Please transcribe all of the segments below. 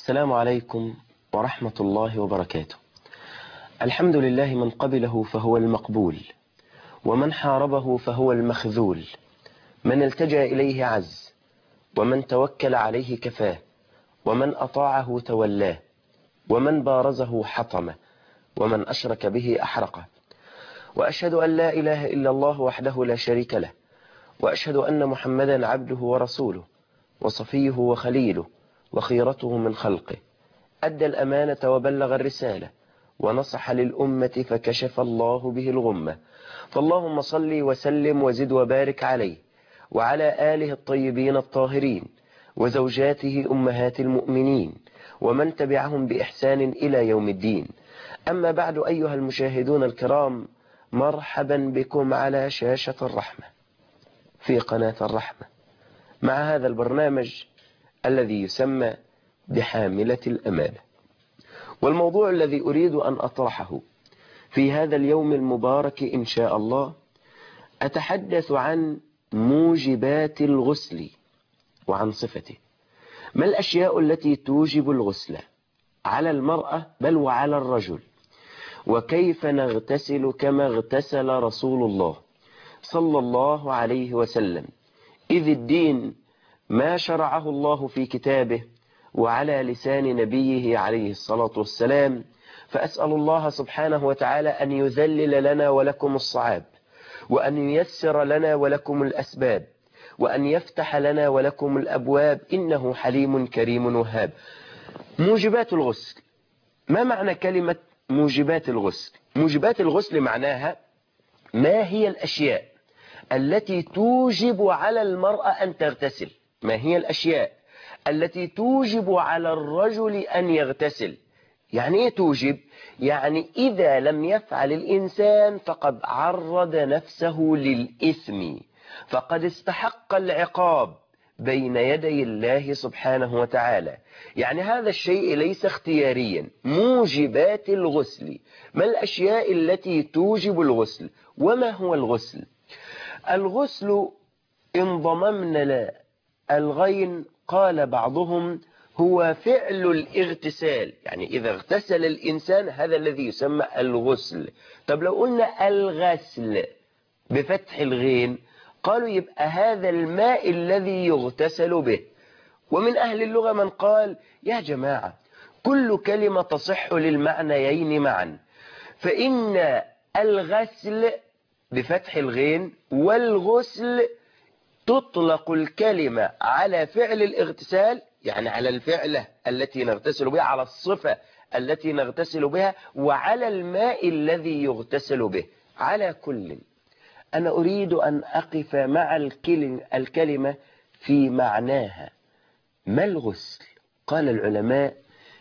السلام عليكم ورحمة الله وبركاته. الحمد لله من قبله فهو المقبول، ومن حاربه فهو المخذول، من التجأ إليه عز، ومن توكل عليه كفاه، ومن أطاعه تولاه، ومن بارزه حطمه، ومن أشرك به أحرقه. وأشهد أن لا إله إلا الله وحده لا شريك له، وأشهد أن محمدا عبده ورسوله وصفيه وخليله وخيرته من خلقه، أدى الأمانة وبلغ الرسالة ونصح للأمة فكشف الله به الغمة. فاللهم صل وسلم وزد وبارك عليه وعلى آله الطيبين الطاهرين وزوجاته أمهات المؤمنين ومن تبعهم بإحسان إلى يوم الدين. أما بعد، أيها المشاهدون الكرام، مرحبا بكم على شاشة الرحمة في قناة الرحمة مع هذا البرنامج الذي يسمى بحاملة الأمانة. والموضوع الذي أريد أن أطرحه في هذا اليوم المبارك إن شاء الله، أتحدث عن موجبات الغسل وعن صفته. ما الأشياء التي توجب الغسل على المرأة بل وعلى الرجل؟ وكيف نغتسل كما اغتسل رسول الله صلى الله عليه وسلم، إذ الدين ما شرعه الله في كتابه وعلى لسان نبيه عليه الصلاة والسلام. فأسأل الله سبحانه وتعالى أن يذلل لنا ولكم الصعاب، وأن ييسر لنا ولكم الأسباب، وأن يفتح لنا ولكم الأبواب، إنه حليم كريم وهاب. موجبات الغسل. ما معنى كلمة موجبات الغسل؟ موجبات الغسل معناها ما هي الأشياء التي توجب على المرأة أن تغتسل، ما هي الأشياء التي توجب على الرجل أن يغتسل. يعني إيه توجب؟ يعني إذا لم يفعل الإنسان فقد عرض نفسه للإثم، فقد استحق العقاب بين يدي الله سبحانه وتعالى. يعني هذا الشيء ليس اختياريا. موجبات الغسل. ما الأشياء التي توجب الغسل؟ وما هو الغسل؟ الغسل إن ضممنا الغين قال بعضهم هو فعل الاغتسال، يعني إذا اغتسل الإنسان هذا الذي يسمى الغسل. طب لو قلنا الغسل بفتح الغين قالوا يبقى هذا الماء الذي يغتسل به. ومن أهل اللغة من قال يا جماعة كل كلمة تصح للمعنيين معا، فإن الغسل بفتح الغين والغسل تطلق الكلمة على فعل الاغتسال، يعني على الفعلة التي نغتسل بها، على الصفة التي نغتسل بها، وعلى الماء الذي يغتسل به. على كل، أنا أريد أن أقف مع الكلمة في معناها. ما الغسل؟ قال العلماء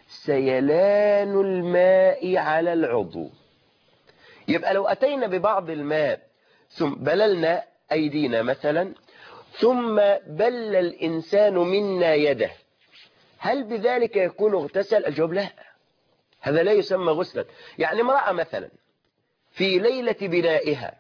سيلان الماء على العضو. يبقى لو أتينا ببعض الماء ثم بللنا أيدينا مثلا، ثم بل الإنسان منا يده، هل بذلك يكون اغتسل؟ الجواب لا، هذا لا يسمى غسلا. يعني امرأة مثلا في ليلة بنائها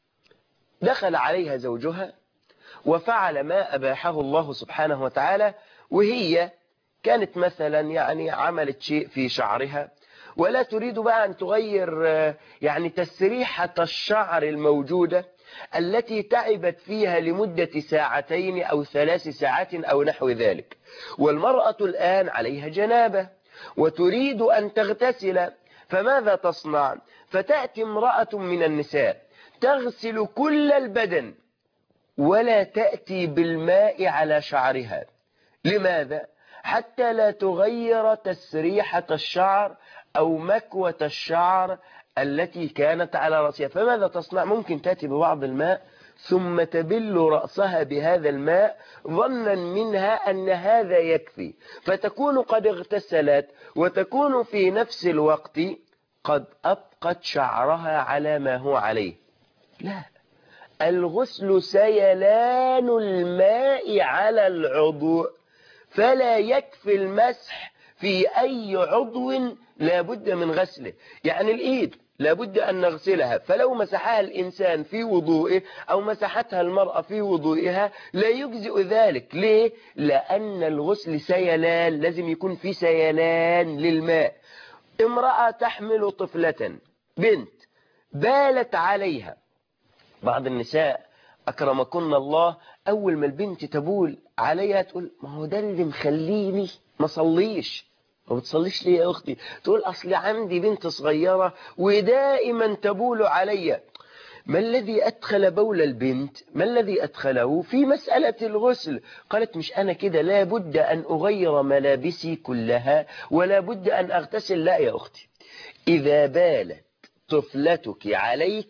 دخل عليها زوجها وفعل ما أباحه الله سبحانه وتعالى، وهي كانت مثلا يعني عملت شيء في شعرها ولا تريد بقى أن تغير يعني تسريحة الشعر الموجودة التي تعبت فيها لمدة ساعتين أو 3 ساعات أو نحو ذلك. والمرأة الآن عليها جنابة وتريد أن تغتسل، فماذا تصنع؟ فتأتي امرأة من النساء تغسل كل البدن ولا تأتي بالماء على شعرها. لماذا؟ حتى لا تغير تسريحة الشعر أو مكوة الشعر التي كانت على رأسها. فماذا تصنع؟ ممكن تأتي ببعض الماء ثم تبل رأسها بهذا الماء ظنا منها أن هذا يكفي، فتكون قد اغتسلت وتكون في نفس الوقت قد أبقت شعرها على ما هو عليه. لا، الغسل سيلان الماء على العضو، فلا يكفي المسح في أي عضو لا بد من غسله. يعني الإيد لابد أن نغسلها. فلو مسحها الإنسان في وضوئه أو مسحتها المرأة في وضوئها لا يجزئ ذلك. ليه؟ لأن الغسل سيلان، لازم يكون في سيلان للماء. امرأة تحمل طفلة، بنت، بالت عليها. بعض النساء أكرمكن الله أول ما البنت تبول عليها تقول ما هو ده اللي مخليني ما صليش. ما بتصليش ليه يا أختي؟ تقول أصل عندي بنت صغيرة ودائما تبول عليا. ما الذي أدخل بول البنت؟ ما الذي أدخله في مسألة الغسل؟ قالت مش أنا كده، لا بد أن أغير ملابسي كلها ولا بد أن أغتسل. لا يا أختي، إذا بالت طفلتك عليك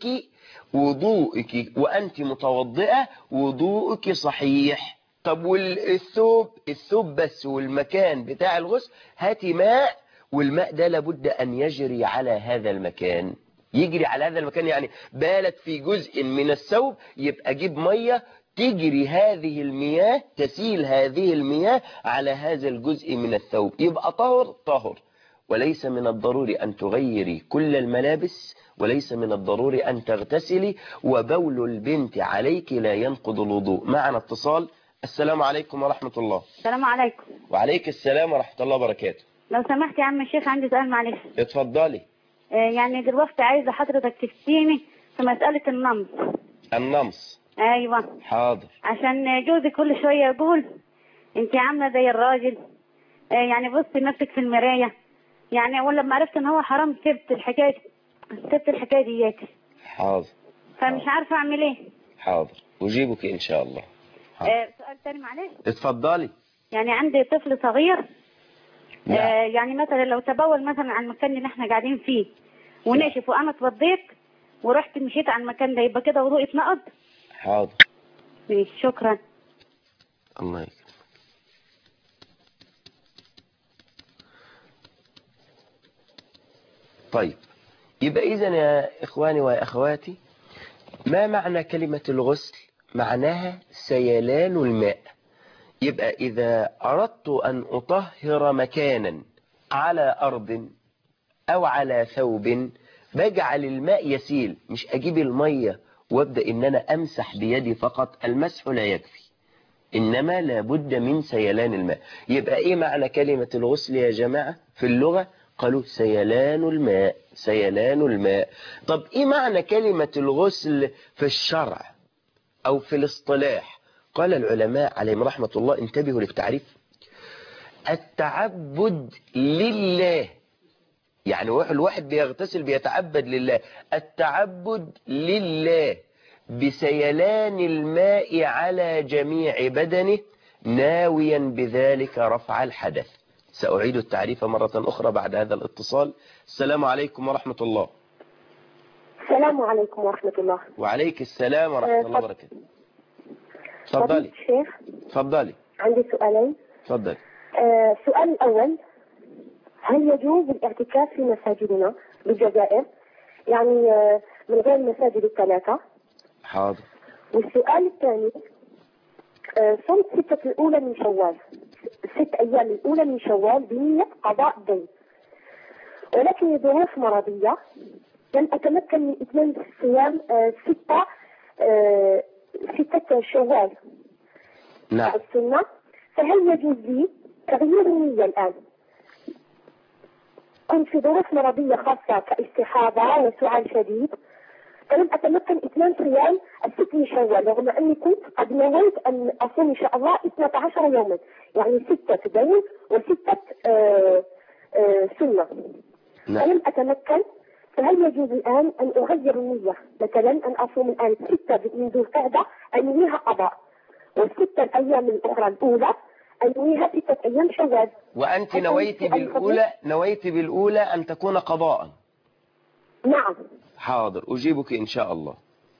وضوءك وأنت متوضئة وضوءك صحيح. طب الثوب بس والمكان بتاع الغسل هاتي ماء، والماء ده لابد أن يجري على هذا المكان، يجري على هذا المكان. يعني بالت في جزء من الثوب يبقى جيب مية تجري هذه المياه، تسيل هذه المياه على هذا الجزء من الثوب، يبقى طهر. وليس من الضروري أن تغيري كل الملابس، وليس من الضروري أن تغتسلي، وبول البنت عليك لا ينقض الوضوء. معنا اتصال. السلام عليكم ورحمة الله. السلام عليكم. وعليك السلام ورحمة الله وبركاته. لو سمحت يا عم الشيخ عندي سؤال معلش. اتفضلي. يعني دلوقتي عايزة حضرتك تفتيني في مسألة النمص. النمص؟ ايوه. حاضر. عشان جوزي كل شوية يقول انت عاملة زي الراجل، يعني بصي نفسك في المراية. يعني اول لما عرفت ان هو حرام سبت الحكاية دياتي. حاضر. فمش عارفة اعمل ايه. حاضر أجيبك إن شاء الله. سؤال تاني معلش. اتفضلي. يعني عندي طفل صغير. يعني مثلا لو تبول مثلا عن المكان اللي احنا قاعدين فيه ونشف وانا اتوضيت ورحت مشيت عن المكان ده، يبقى كده وضوءي اتنقض؟ حاضر. شكرا. الله يكرمك. طيب، يبقى إذن يا إخواني وأخواتي، ما معنى كلمة الغسل؟ معناها سيلان الماء. يبقى إذا أردت أن أطهر مكانا على أرض أو على ثوب بجعل الماء يسيل، مش أجيب المية وابدأ إن أنا أمسح بيدي فقط. المسح لا يكفي، إنما لابد من سيلان الماء. يبقى إيه معنى كلمة الغسل يا جماعة في اللغة؟ قالوا سيلان الماء، سيلان الماء. طب إيه معنى كلمة الغسل في الشرع أو في الاصطلاح؟ قال العلماء عليهم رحمة الله، انتبهوا للتعريف: التعبد لله. يعني الواحد بيغتسل بيتعبد لله. التعبد لله بسيلان الماء على جميع بدنه ناويا بذلك رفع الحدث. سأعيد التعريف مرة أخرى بعد هذا الاتصال. السلام عليكم ورحمة الله. السلام عليكم ورحمة الله. وعليك السلام ورحمة الله وبركاته. تفضلي. الشيخ تفضلي. عندي سؤالين. تفضلي. السؤال الأول: هل يجوز الاعتكاف في مساجدنا بالجزائر؟ يعني من غير المساجد الثلاثة. حاضر. والسؤال الثاني: صوم 6 الأولى من شوال، 6 أيام الأولى من شوال بنية قضاء دين، ولكن لظروف مرضية لم أتمكن من إتمام صيام 6 شوال. نعم. السنة. فهل يجوز لي تغيير النية الآن؟ كنت في ظروف مرضية خاصة كاستحاضة وسعال شديد، فلم أتمكن إتمام صيام 6 شوال، رغم أني كنت قد نويت أن أصوم إن شاء الله 12 يوما، يعني 6 دين و6 سنة. نعم. فلم أتمكن. فهل يجوز الآن أن أغير النية، مثلا أن أصوم الآن 6 من ذو القعدة أنويها قضاء، و6 الأيام الأخرى الأولى أنويها 6 أيام شوال؟ وأنت نويت بالأولى أن تكون قضاء؟ نعم. حاضر أجيبك إن شاء الله.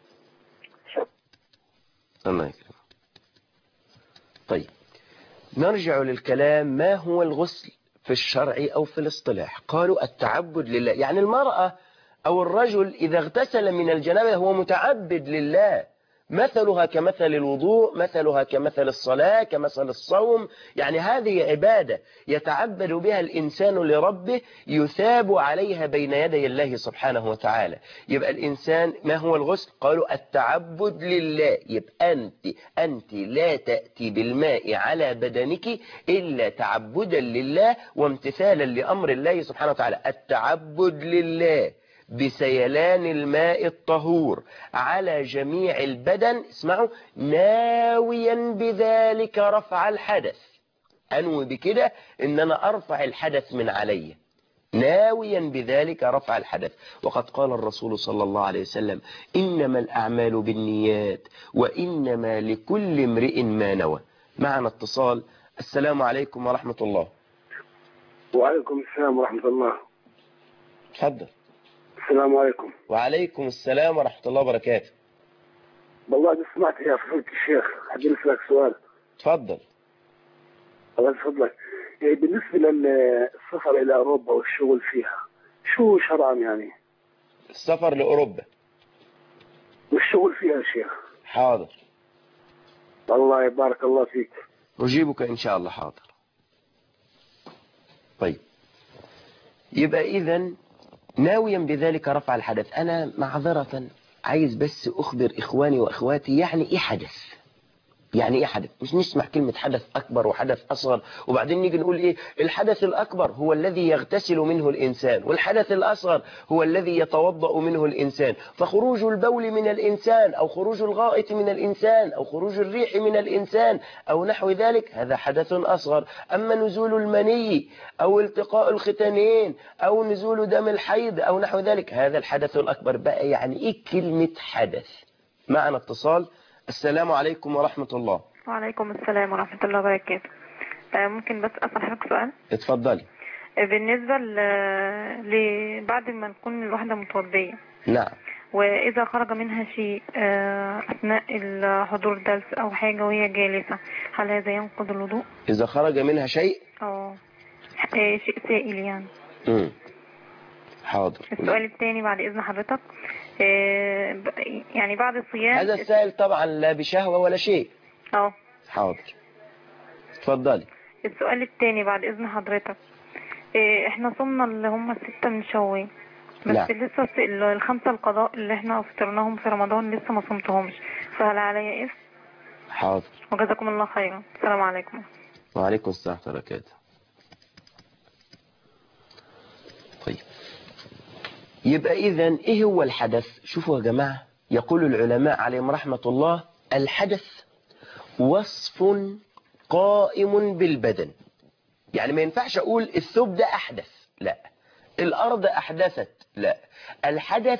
الله يكرمك. طيب، نرجع للكلام. ما هو الغسل في الشرع أو في الاصطلاح؟ قالوا التعبد لله. يعني المرأة أو الرجل إذا اغتسل من الجنابة هو متعبد لله، مثلها كمثل الوضوء، مثلها كمثل الصلاة، كمثل الصوم. يعني هذه عبادة يتعبد بها الإنسان لربه يثاب عليها بين يدي الله سبحانه وتعالى. يبقى الإنسان ما هو الغسل؟ قالوا التعبد لله. يبقى أنت لا تأتي بالماء على بدنك إلا تعبدا لله وامتثالا لأمر الله سبحانه وتعالى. التعبد لله بسيلان الماء الطهور على جميع البدن، اسمعوا، ناويا بذلك رفع الحدث. أنوي بكده إن أنا أرفع الحدث من علي، ناويا بذلك رفع الحدث. وقد قال الرسول صلى الله عليه وسلم إنما الأعمال بالنيات وإنما لكل امرئ ما نوى. معنا اتصال. السلام عليكم ورحمة الله. وعليكم السلام ورحمة الله. تفضل. السلام عليكم. وعليكم السلام ورحمة الله وبركاته. والله سمعت يا فضيلة الشيخ، حابين نسألك سؤال. تفضل. الله يفضلك. يعني بالنسبة للسفر إلى أوروبا والشغل فيها، شو شرعا يعني؟ السفر لأوروبا والشغل فيها يا شيخ. حاضر. الله يبارك الله فيك. أجيبك إن شاء الله. حاضر. طيب، يبقى إذن ناويا بذلك رفع الحدث. أنا معذرة عايز بس أخبر إخواني وأخواتي يعني إيه حدث. يعني إيه حدث؟ مش نسمع كلمة حدث أكبر وحدث أصغر وبعدين نيجي نقول إيه الحدث الأكبر هو الذي يغتسل منه الإنسان، والحدث الأصغر هو الذي يتوضأ منه الإنسان. فخروج البول من الإنسان أو خروج الغائط من الإنسان أو خروج الريح من الإنسان أو نحو ذلك هذا حدث أصغر. أما نزول المني أو التقاء الختانين أو نزول دم الحيض أو نحو ذلك هذا الحدث الأكبر. بقى يعني إيه كلمة حدث؟ معنا اتصال. السلام عليكم ورحمة الله. وعليكم السلام ورحمة الله وبركاته. ممكن بس أسأل حضرتك سؤال؟ اتفضلي. بالنسبة بعد ما نكون الواحدة متوضية، نعم، وإذا خرج منها شيء أثناء حضور درس أو حاجة وهي جالسة، هل هذا ينقض الوضوء؟ إذا خرج منها شيء؟ شيء سائل يعني. حاضر. السؤال الثاني بعد إذن حضرتك، يعني بعد الصيام هذا السائل طبعا لا بشهوة ولا شيء. حاضر. اتفضلي. السؤال الثاني بعد إذن حضرتك، احنا صمنا اللي هم 6 من شوال، بس نعم. لسه ال5 القضاء اللي احنا افطرناهم في رمضان لسه ما صمتهمش، فهل عليا إثم؟ حاضر. وجزاكم الله خيرا. السلام عليكم. وعليكم السلام ورحمة الله وبركاته. طيب، يبقى إذن إيه هو الحدث؟ شوفوا يا جماعة، يقول العلماء عليهم رحمة الله الحدث وصف قائم بالبدن. يعني ما ينفعش أقول الثوب ده أحدث، لا. الأرض أحدثت، لا. الحدث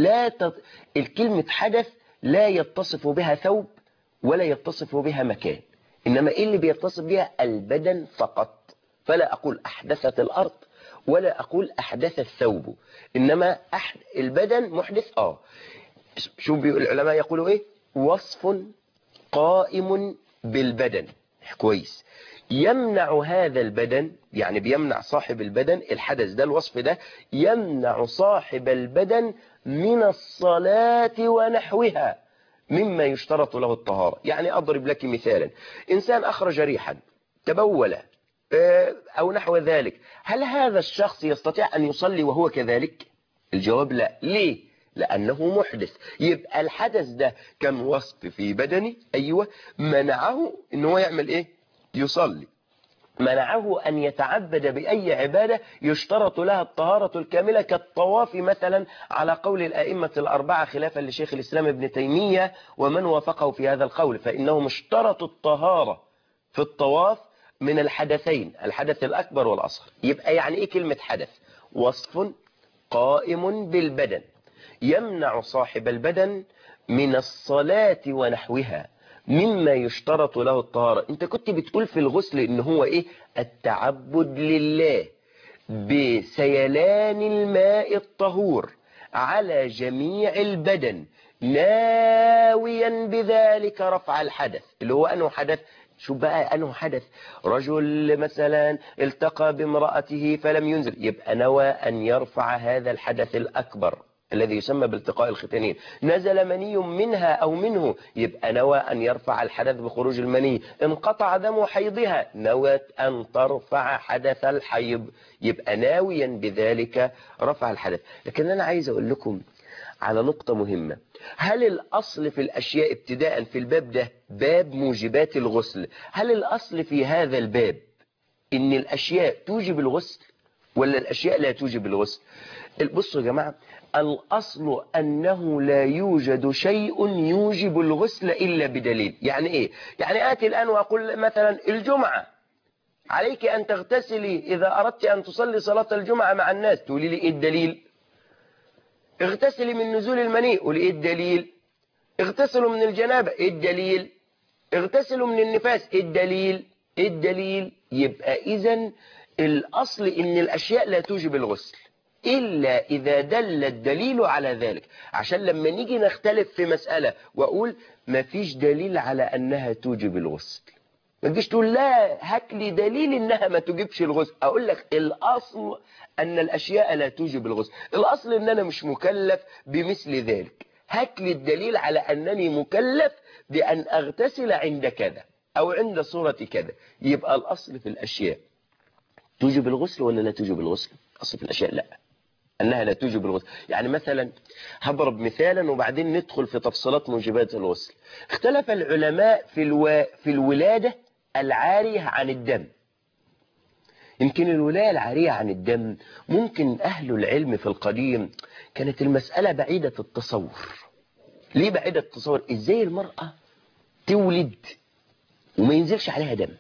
الكلمة حدث لا يتصف بها ثوب ولا يتصف بها مكان، إنما إيه اللي بيتصف بها؟ البدن فقط. فلا أقول أحدثت الأرض ولا أقول أحدث الثوب، إنما البدن محدث. شو العلماء يقولوا إيه؟ وصف قائم بالبدن. كويس. يمنع هذا البدن، يعني بيمنع صاحب البدن، الحدث ده الوصف ده يمنع صاحب البدن من الصلاة ونحوها مما يشترط له الطهارة. يعني أضرب لك مثالا، إنسان أخرج ريحا، تبول أو نحو ذلك، هل هذا الشخص يستطيع أن يصلي وهو كذلك؟ الجواب لا. ليه؟ لأنه محدث. يبقى الحدث ده كان وصف في بدني، أيوة، منعه أنه يعمل إيه؟ يصلي. منعه أن يتعبد بأي عبادة يشترط لها الطهارة الكاملة كالطواف مثلا، على قول الأئمة الأربعة خلافا لشيخ الإسلام ابن تيمية ومن وافقه في هذا القول، فإنهم اشترطوا الطهارة في الطواف من الحدثين، الحدث الأكبر والأصغر. يبقى يعني إيه كلمة حدث؟ وصف قائم بالبدن يمنع صاحب البدن من الصلاة ونحوها مما يشترط له الطهارة. انت كنت بتقول في الغسل ان هو ايه؟ التعبد لله بسيلان الماء الطهور على جميع البدن ناويا بذلك رفع الحدث. اللي هو انه حدث، شو بقى انه حدث؟ رجل مثلا التقى بامرأته فلم ينزل، يبقى نوى ان يرفع هذا الحدث الاكبر الذي يسمى بالتقاء الختانين، نزل مني منها أو منه يبقى نوى أن يرفع الحدث بخروج المني، انقطع دم حيضها نوت أن ترفع حدث الحيض، يبقى ناويا بذلك رفع الحدث. لكن أنا عايز أقول لكم على نقطة مهمة، هل الأصل في الأشياء ابتداء في الباب ده باب موجبات الغسل، هل الأصل في هذا الباب إن الأشياء توجب الغسل ولا الأشياء لا توجب الغسل؟ بصوا يا جماعة، الأصل أنه لا يوجد شيء يوجب الغسل إلا بدليل. يعني إيه؟ يعني آتي الآن وأقول مثلا الجمعة عليك أن تغتسلي إذا أردت أن تصلي صلاة الجمعة مع الناس، تقولي لي إيه الدليل؟ اغتسلي من نزول المني، قولي إيه الدليل؟ اغتسلوا من الجنابة، إيه الدليل؟ اغتسلوا من النفاس، إيه الدليل؟ إيه الدليل؟ يبقى إذن الأصل إن الأشياء لا توجب الغسل إلا إذا دل الدليل على ذلك. عشان لما نيجي نختلف في مسألة وأقول ما فيش دليل على أنها توجب الغسل، ما تجيش تقول لا هات لي دليل إنها ما توجبش الغسل، أقول لك الأصل أن الأشياء لا توجب الغسل، الأصل إن أنا مش مكلف بمثل ذلك، هات لي الدليل على أنني مكلف بأن أغتسل عند كذا أو عند صورة كذا. يبقى الأصل في الأشياء توجب الغسل ولا لا توجب الغسل؟ الأصل في الأشياء لا، أنها لا توجب الغسل. يعني مثلا هضرب مثالا وبعدين ندخل في تفصيلات موجبات الغسل. اختلف العلماء في الولادة العارية عن الدم. يمكن الولاية العارية عن الدم ممكن أهل العلم في القديم كانت المسألة بعيدة التصور. ليه بعيدة التصور؟ إزاي المرأة تولد وما ينزلش عليها دم؟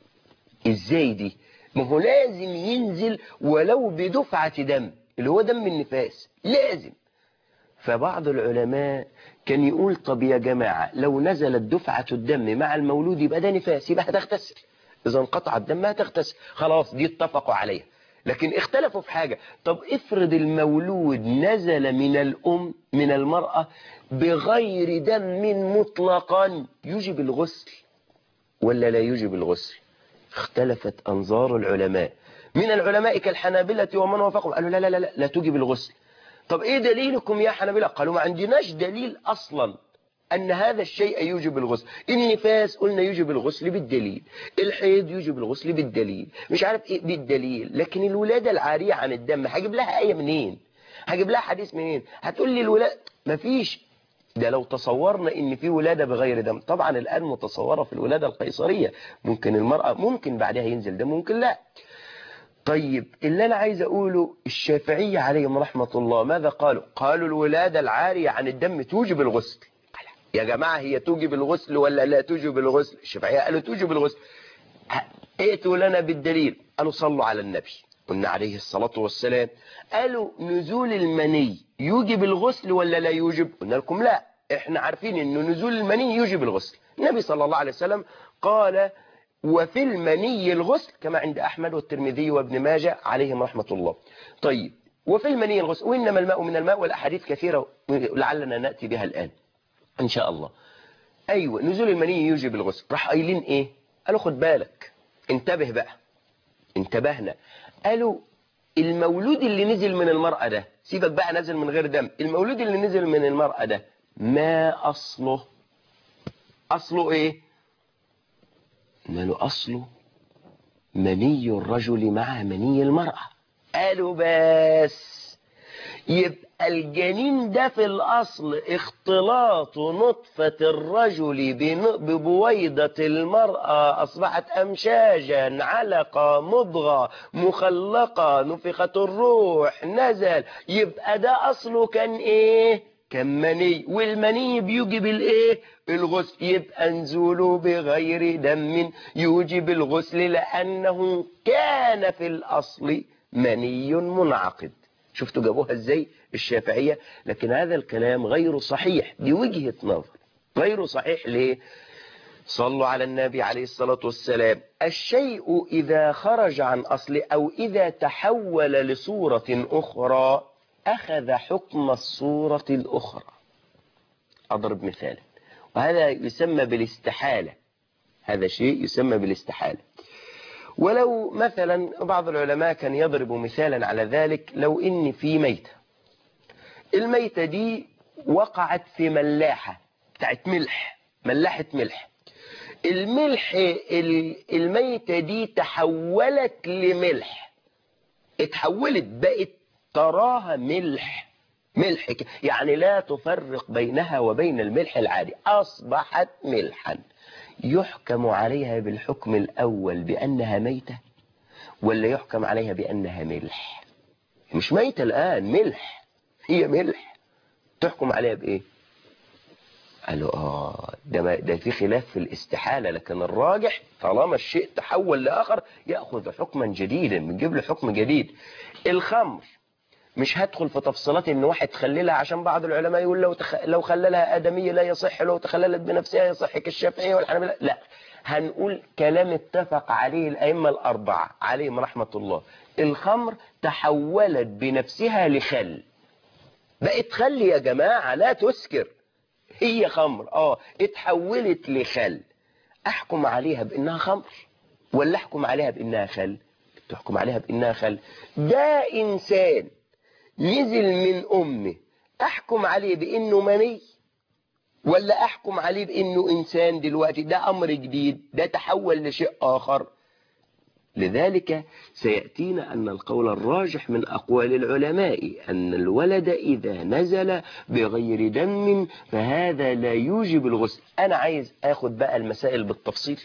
إزاي دي؟ ما هو لازم ينزل ولو بدفعة دم اللي هو دم النفاس، لازم. فبعض العلماء كان يقول طب يا جماعة لو نزلت دفعة الدم مع المولود يبقى ده نفاس، يبقى هتغتسل، إذا انقطع الدم هتغتسل، خلاص دي اتفقوا عليها. لكن اختلفوا في حاجة، طب افرض المولود نزل من الأم من المرأة بغير دم مطلقا، يجب الغسل ولا لا يجب الغسل؟ اختلفت أنظار العلماء، من العلماء كالحنابلة ومن وافقهم قالوا لا لا لا لا توجب الغسل. طب ايه دليلكم يا حنابلة؟ قالوا ما عندناش دليل اصلا ان هذا الشيء يوجب الغسل. النفاس قلنا يوجب الغسل بالدليل، الحيض يوجب الغسل بالدليل، مش عارف ايه بالدليل، لكن الولادة العارية عن الدم هجيب لها آية منين؟ هجيب لها حديث منين؟ هتقول لي الولادة مفيش. ده لو تصورنا ان في ولادة بغير دم، طبعا الان متصورة في الولادة القيصرية، ممكن المرأة ممكن بعدها ينزل دم ممكن لا. طيب اللي أنا عايز أقوله، الشافعية عليهم رحمة الله ماذا قالوا؟ قالوا الولادة العارية عن الدم توجب الغسل. يا جماعة هي توجب الغسل ولا لا توجب الغسل؟ الشافعية قالوا توجب الغسل. ائتوا لنا بالدليل. قالوا صلوا على النبي، قلنا عليه الصلاة والسلام. قالوا نزول المني يوجب الغسل ولا لا يوجب؟ قلنا لكم لا، احنا عارفين انه نزول المني يوجب الغسل. النبي صلى الله عليه وسلم قال وفي المني الغسل كما عند أحمد والترمذي وابن ماجه عليهم رحمة الله. طيب وفي المني الغسل وإنما الماء من الماء، والأحاديث كثيرة لعلنا نأتي بها الآن إن شاء الله. أيوة نزول المني يوجب الغسل، راح قايلين إيه؟ قالوا خد بالك، انتبه بقى، انتبهنا. قالوا المولود اللي نزل من المرأة ده، سيبك بقى نزل من غير دم، المولود اللي نزل من المرأة ده ما أصله؟ أصله إيه؟ ماله أصله مني الرجل مع مني المرأة. قالوا بس يبقى الجنين ده في الأصل اختلاط نطفة الرجل ببويضة المرأة، أصبحت أمشاجا علقة مضغة مخلقة، نفخت الروح نزل، يبقى ده أصله كان إيه؟ كان مني، والمني بيوجب الإيه؟ الغسل. يبقى نزوله بغير دم يوجب الغسل لأنه كان في الأصل مني منعقد. شفتوا جابوها ازاي الشافعية؟ لكن هذا الكلام غير صحيح، دي وجهة نظر غير صحيح. ليه؟ صلوا على النبي عليه الصلاة والسلام. الشيء إذا خرج عن أصله أو إذا تحول لصورة أخرى أخذ حكم الصورة الأخرى. أضرب مثال، وهذا يسمى بالاستحالة، هذا شيء يسمى بالاستحالة. ولو مثلا بعض العلماء كان يضرب مثالا على ذلك، لو إن في ميتة، الميتة دي وقعت في ملاحة بتاعت ملح، ملاحة ملح. الملح الميتة دي تحولت لملح، اتحولت بقت تراها ملح، ملح يعني لا تفرق بينها وبين الملح العادي، أصبحت ملحا. يحكم عليها بالحكم الأول بأنها ميتة ولا يحكم عليها بأنها ملح؟ مش ميتة الآن، ملح، هي ملح، تحكم عليها بإيه؟ قالوا ده في خلاف في الاستحالة، لكن الراجح طالما الشيء تحول لآخر يأخذ حكما جديدا، بنجيب له حكم جديد. الخمر مش هدخل في تفصيلات ان واحد تخللها، عشان بعض العلماء يقول لو خللها آدمية لا يصح، لو تخللت بنفسها يصح كالشافعية والحنابلة. لا، هنقول كلام اتفق عليه الأئمة الأربعة عليهم رحمة الله. الخمر تحولت بنفسها لخل، بقت خل يا جماعة، لا تسكر، هي خمر اتحولت لخل. احكم عليها بانها خمر ولا احكم عليها بانها خل؟ تحكم عليها بانها خل. ده انسان نزل من امه، احكم عليه بانه مني ولا احكم عليه بانه انسان دلوقتي؟ ده امر جديد، ده تحول لشيء اخر. لذلك سيأتينا أن القول الراجح من أقوال العلماء أن الولد إذا نزل بغير دم فهذا لا يوجب الغسل. أنا عايز أخذ بقى المسائل بالتفصيل.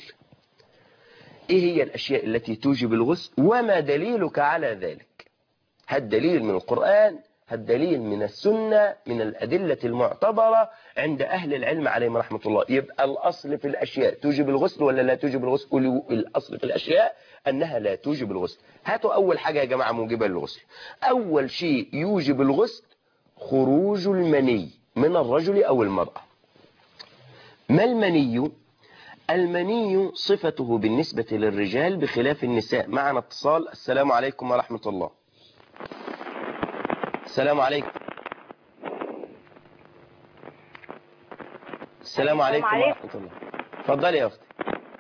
إيه هي الأشياء التي توجب الغسل وما دليلك على ذلك؟ هالدليل من القرآن، هالدليل من السنة، من الأدلة المعتبرة عند أهل العلم عليهم رحمة الله. يبقى الأصل في الأشياء توجب الغسل ولا لا توجب الغسل؟ الأصل في الأشياء أنها لا توجب الغسل. هاتوا أول حاجة يا جماعة موجبة للغسل. أول شيء يوجب الغسل خروج المني من الرجل أو المرأة. ما المني؟ المني صفته بالنسبة للرجال بخلاف النساء. معنا اتصال. السلام عليكم ورحمة الله. السلام عليكم. السلام عليكم ورحمة الله. اتفضلي يا أختي.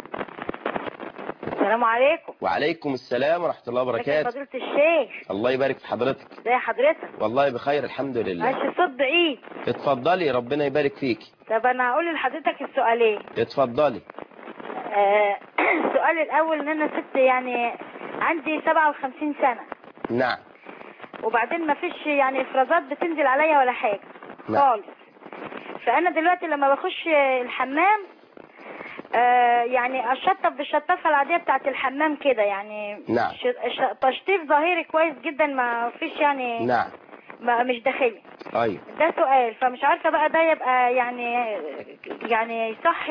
السلام عليكم. وعليكم السلام ورحمة الله وبركاته. فضيلة الشيخ. الله يبارك في حضرتك. ازي حضرتك؟ والله بخير الحمد لله. ماشي الصوت بعيد. اتفضلي ربنا يبارك فيك. طب انا هقول لحضرتك السؤالين. اتفضلي. السؤال الاول ان انا ست يعني عندي 57 سنة. نعم. وبعدين ما فيش يعني افرازات بتنزل عليا ولا حاجة. نعم. خالص. فانا دلوقتي لما بخش الحمام يعني اشطف بالشطافه العاديه بتاعت الحمام كده يعني. نعم. تشطيف ظاهري كويس جدا، ما فيش يعني. نعم. مش داخلي. ايوه. ده سؤال، فمش عارفه بقى ده يبقى يعني يصح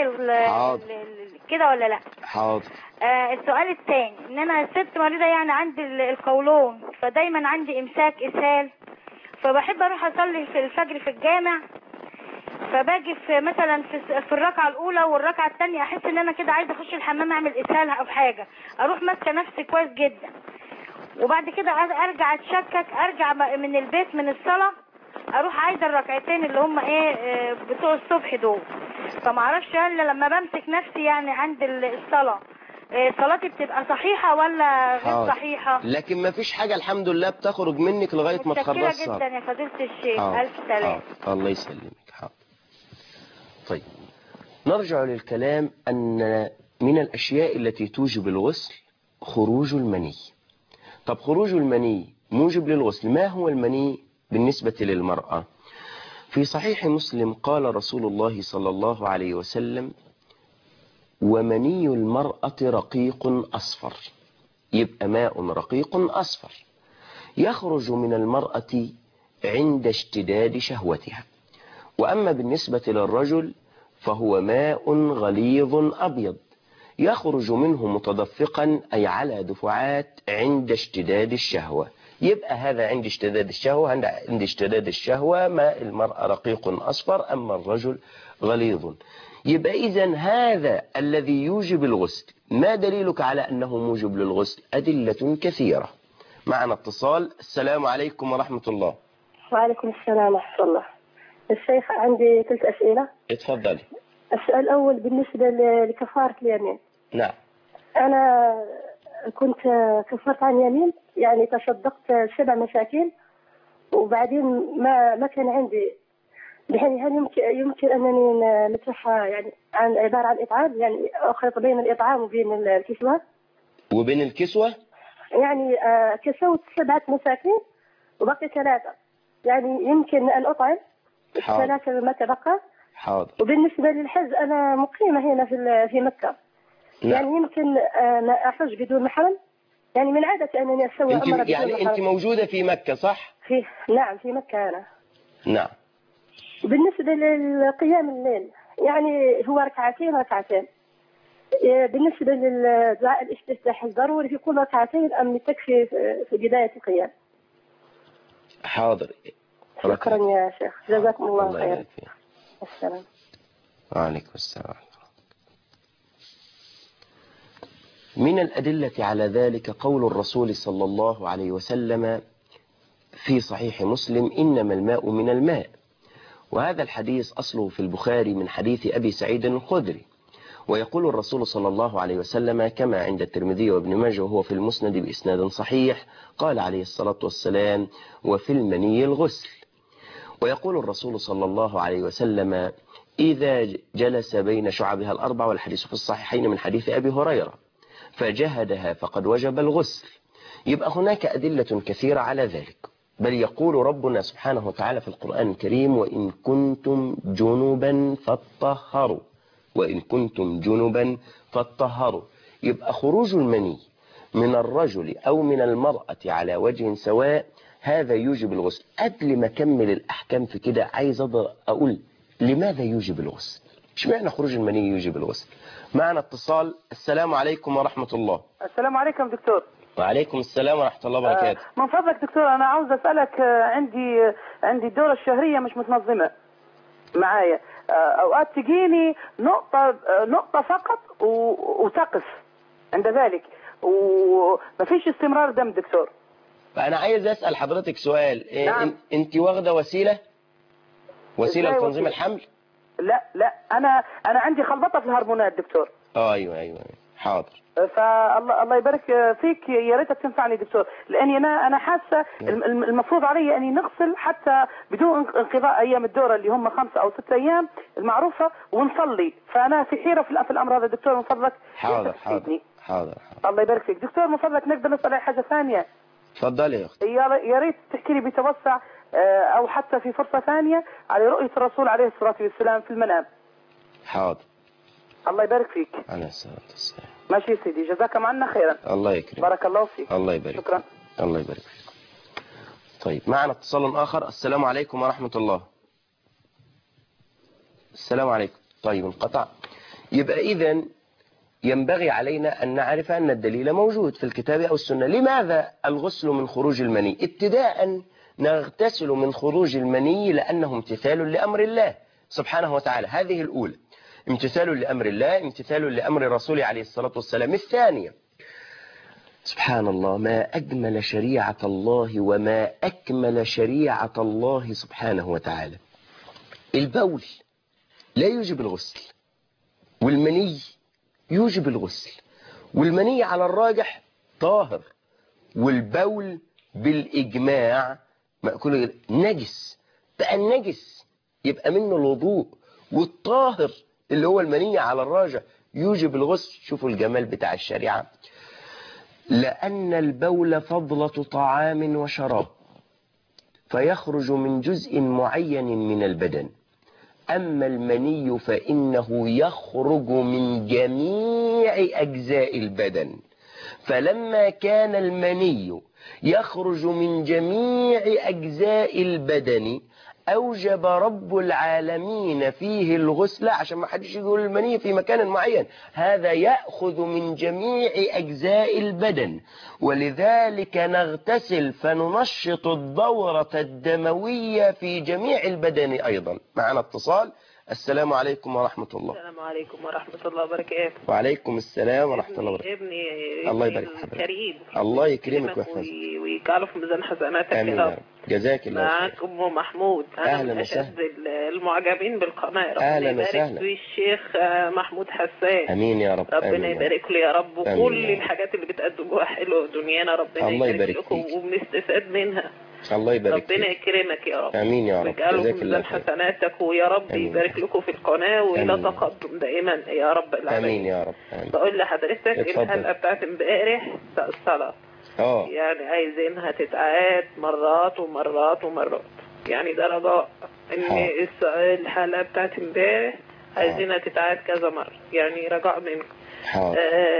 كده ولا لا؟ حاضر. السؤال الثاني ان انا ست مريضه يعني عندي القولون، فدايما عندي امساك اسهال، فبحب اروح اصلي في الفجر في الجامع، فباجي في مثلا في الركعه الاولى والركعه الثانيه احس ان انا كده عايزه اخش الحمام اعمل اسهال او حاجه، اروح ماسكه نفسي كويس جدا، وبعد كده ارجع اتشكك، ارجع من البيت من الصلاه اروح عايزه الركعتين اللي هم بتوع الصبح دول. فما اعرفش هل لما بمسك نفسي يعني عند الصلاه صلاتي بتبقى صحيحه ولا غير صحيحه؟ لكن ما فيش حاجه الحمد لله بتخرج منك لغايه ما تخلصي الصلاه. جدا يا فضيله الشيخ. الف سلام. الله يسلمك. حاضر. طيب نرجع للكلام أن من الأشياء التي توجب الغسل خروج المني. طب خروج المني موجب للغسل. ما هو المني بالنسبة للمرأة؟ في صحيح مسلم قال رسول الله صلى الله عليه وسلم: ومني المرأة رقيق أصفر. يبقى ماء رقيق أصفر يخرج من المرأة عند اشتداد شهوتها. وأما بالنسبة للرجل فهو ماء غليظ أبيض يخرج منه متدفقا أي على دفعات عند اشتداد الشهوة. يبقى هذا عند اشتداد الشهوة. عند اشتداد الشهوة ماء المرأة رقيق أصفر، أما الرجل غليظ. يبقى إذن هذا الذي يوجب الغسل. ما دليلك على أنه موجب للغسل؟ أدلة كثيرة. معنا اتصال. السلام عليكم ورحمة الله. وعليكم السلام ورحمة الله. الشيخ عندي 3 أسئلة. اتفضلي. السؤال الأول بالنسبة لكفارة اليمين. نعم. أنا كنت كفرت عن يمين، يعني تصدقت 7 مساكين وبعدين ما كان عندي. يعني هل يمكن أنني نتوحى يعني عبارة عن إطعام، يعني أخلط بين الإطعام وبين الكسوة؟ وبين الكسوة يعني كسوت 7 مساكين وبقي 3، يعني يمكن أن أطعم 3 ما تبقى. حاضر. وبالنسبة للحج أنا مقيمة هنا في مكة. نعم. يعني يمكن أحج بدون محرم، يعني من عادة أنني أسوي عمرة بدون محرم. يعني أنت موجودة في مكة صح؟ نعم في مكة أنا. نعم. بالنسبة للقيام الليل يعني هو ركعتين. بالنسبة للدعاء الاستفتاح الضروري في كل ركعتين أم تكفي في بداية القيام؟ حاضر. شكرا يا شيخ، جزاكم الله خيرا. السلام. وعليكم السلام. من الأدلة على ذلك قول الرسول صلى الله عليه وسلم في صحيح مسلم: إنما الماء من الماء. وهذا الحديث أصله في البخاري من حديث أبي سعيد الخدري. ويقول الرسول صلى الله عليه وسلم كما عند الترمذي وابن ماجه وهو في المسند بإسناد صحيح، قال عليه الصلاة والسلام: وفي المني الغسل. ويقول الرسول صلى الله عليه وسلم: إذا جلس بين شعبها الأربع، والحديث في الصحيحين من حديث أبي هريرة، فجهدها فقد وجب الغسل. يبقى هناك أدلة كثيرة على ذلك، بل يقول ربنا سبحانه وتعالى في القرآن الكريم: وإن كنتم جنبا فاطهروا. وإن كنتم جنبا فاطهروا. يبقى خروج المني من الرجل أو من المرأة على وجه سواء هذا يوجب الغسل. قبل ما أكمل الأحكام في كده عايز أقول لماذا يوجب الغسل؟ اشمعنى خروج المني يوجب الغسل؟ معنا اتصال. السلام عليكم ورحمة الله. السلام عليكم دكتور. وعليكم السلام ورحمة الله وبركاته. من فضلك دكتور أنا عاوز أسألك، عندي الدورة الشهرية مش متنظمة معايا، أوقات تجيني نقطة فقط وتقف عند ذلك ومفيش استمرار دم دكتور. فأنا عايز أسأل حضرتك سؤال. نعم. أنت واخدة وسيلة لتنظيم الحمل؟ لا أنا عندي خلبطة في الهرمونات دكتور. أيوة حاضر. فالله يبارك فيك، يا ريتك تنفعني دكتور، لاني انا حاسه المفروض علي اني نغسل حتى بدون انقضاء ايام الدوره اللي هم 5 أو 6 ايام المعروفه ونصلي. فانا في حيره في الامر هذا دكتور، من فضلك. حاضر. الله يبارك فيك دكتور، من فضلك نقدر نسال حاجه ثانيه؟ تفضلي يا اختي. يا ريت تحكي لي بتوسع او حتى في فرصه ثانيه على رؤيه الرسول عليه الصلاه والسلام في المنام. حاضر. الله يبارك فيك. عليه الصلاه والسلام. ماشي يا سيدي، جزاكم عنا خيرا. الله يكرمك. بارك الله فيك. الله يبارك. شكرا. الله يبارك فيك. طيب معنا اتصال آخر. السلام عليكم ورحمة الله. السلام عليكم. طيب انقطع. يبقى إذن ينبغي علينا أن نعرف أن الدليل موجود في الكتاب أو السنة. لماذا الغسل من خروج المني؟ ابتداء نغتسل من خروج المني لأنه امتثال لأمر الله سبحانه وتعالى. هذه الأولى، امتثال لأمر الله، امتثال لأمر رسوله عليه الصلاة والسلام. الثانية، سبحان الله، ما أجمل شريعة الله وما أكمل شريعة الله سبحانه وتعالى. البول لا يوجب الغسل، والمني يوجب الغسل. والمني على الراجح طاهر، والبول بالإجماع مأكول نجس. بقى النجس يبقى منه الوضوء، والطاهر اللي هو المني على الراجح يوجب الغسل. شوفوا الجمال بتاع الشريعة. لأن البول فضلة طعام وشراب، فيخرج من جزء معين من البدن. أما المني فإنه يخرج من جميع أجزاء البدن. فلما كان المني يخرج من جميع أجزاء البدن أوجب رب العالمين فيه الغسل، عشان ما حدش يقول المني في مكان معين، هذا يأخذ من جميع أجزاء البدن. ولذلك نغتسل فننشط الدورة الدموية في جميع البدن أيضا. معنا اتصال. السلام عليكم ورحمة الله. السلام عليكم ورحمة الله وبركاته. وعليكم السلام ورحمة الله وبركاته. ابني الله يبارك فيك. كريم. الله يكرمك ويحفظك ويجعله في ميزان حسناتك آمين يا يا رب. رب. جزاك الله خير. معاك أم محمود. أنا أهلا من وسهلا. أشد المعجبين بالقناة. أهلا ربنا يبارك وسهلا. في الشيخ محمود حسان. أمين يا رب. ربنا يبارك له يا رب، آمين وكل يا رب. الحاجات اللي بتقدموها حلوة دنيانا ربنا الله يبارك يبارك لكم فيك. وبنستفاد منها. الله يبارك ربنا فيك. يكرمك يا رب. آمين يا رب. ويجعله جزاك في الله ميزان خير. حسناتك، ويا رب آمين. يبارك لكم في القناة وإلى آمين. تقدم دائما يا رب العالمين. آمين يا رب. آمين. بقول لحضرتك اتفضل. الحلقة بتاعت امبارح بتاع الصلاة اه يعني عايزينها تتعاد مرات ومرات ومرات، يعني ده رجاء ان حاضر. الحلقة بتاعت امبارح عايزينها تتعاد كذا مرة، يعني رجاء منكم. حاضر.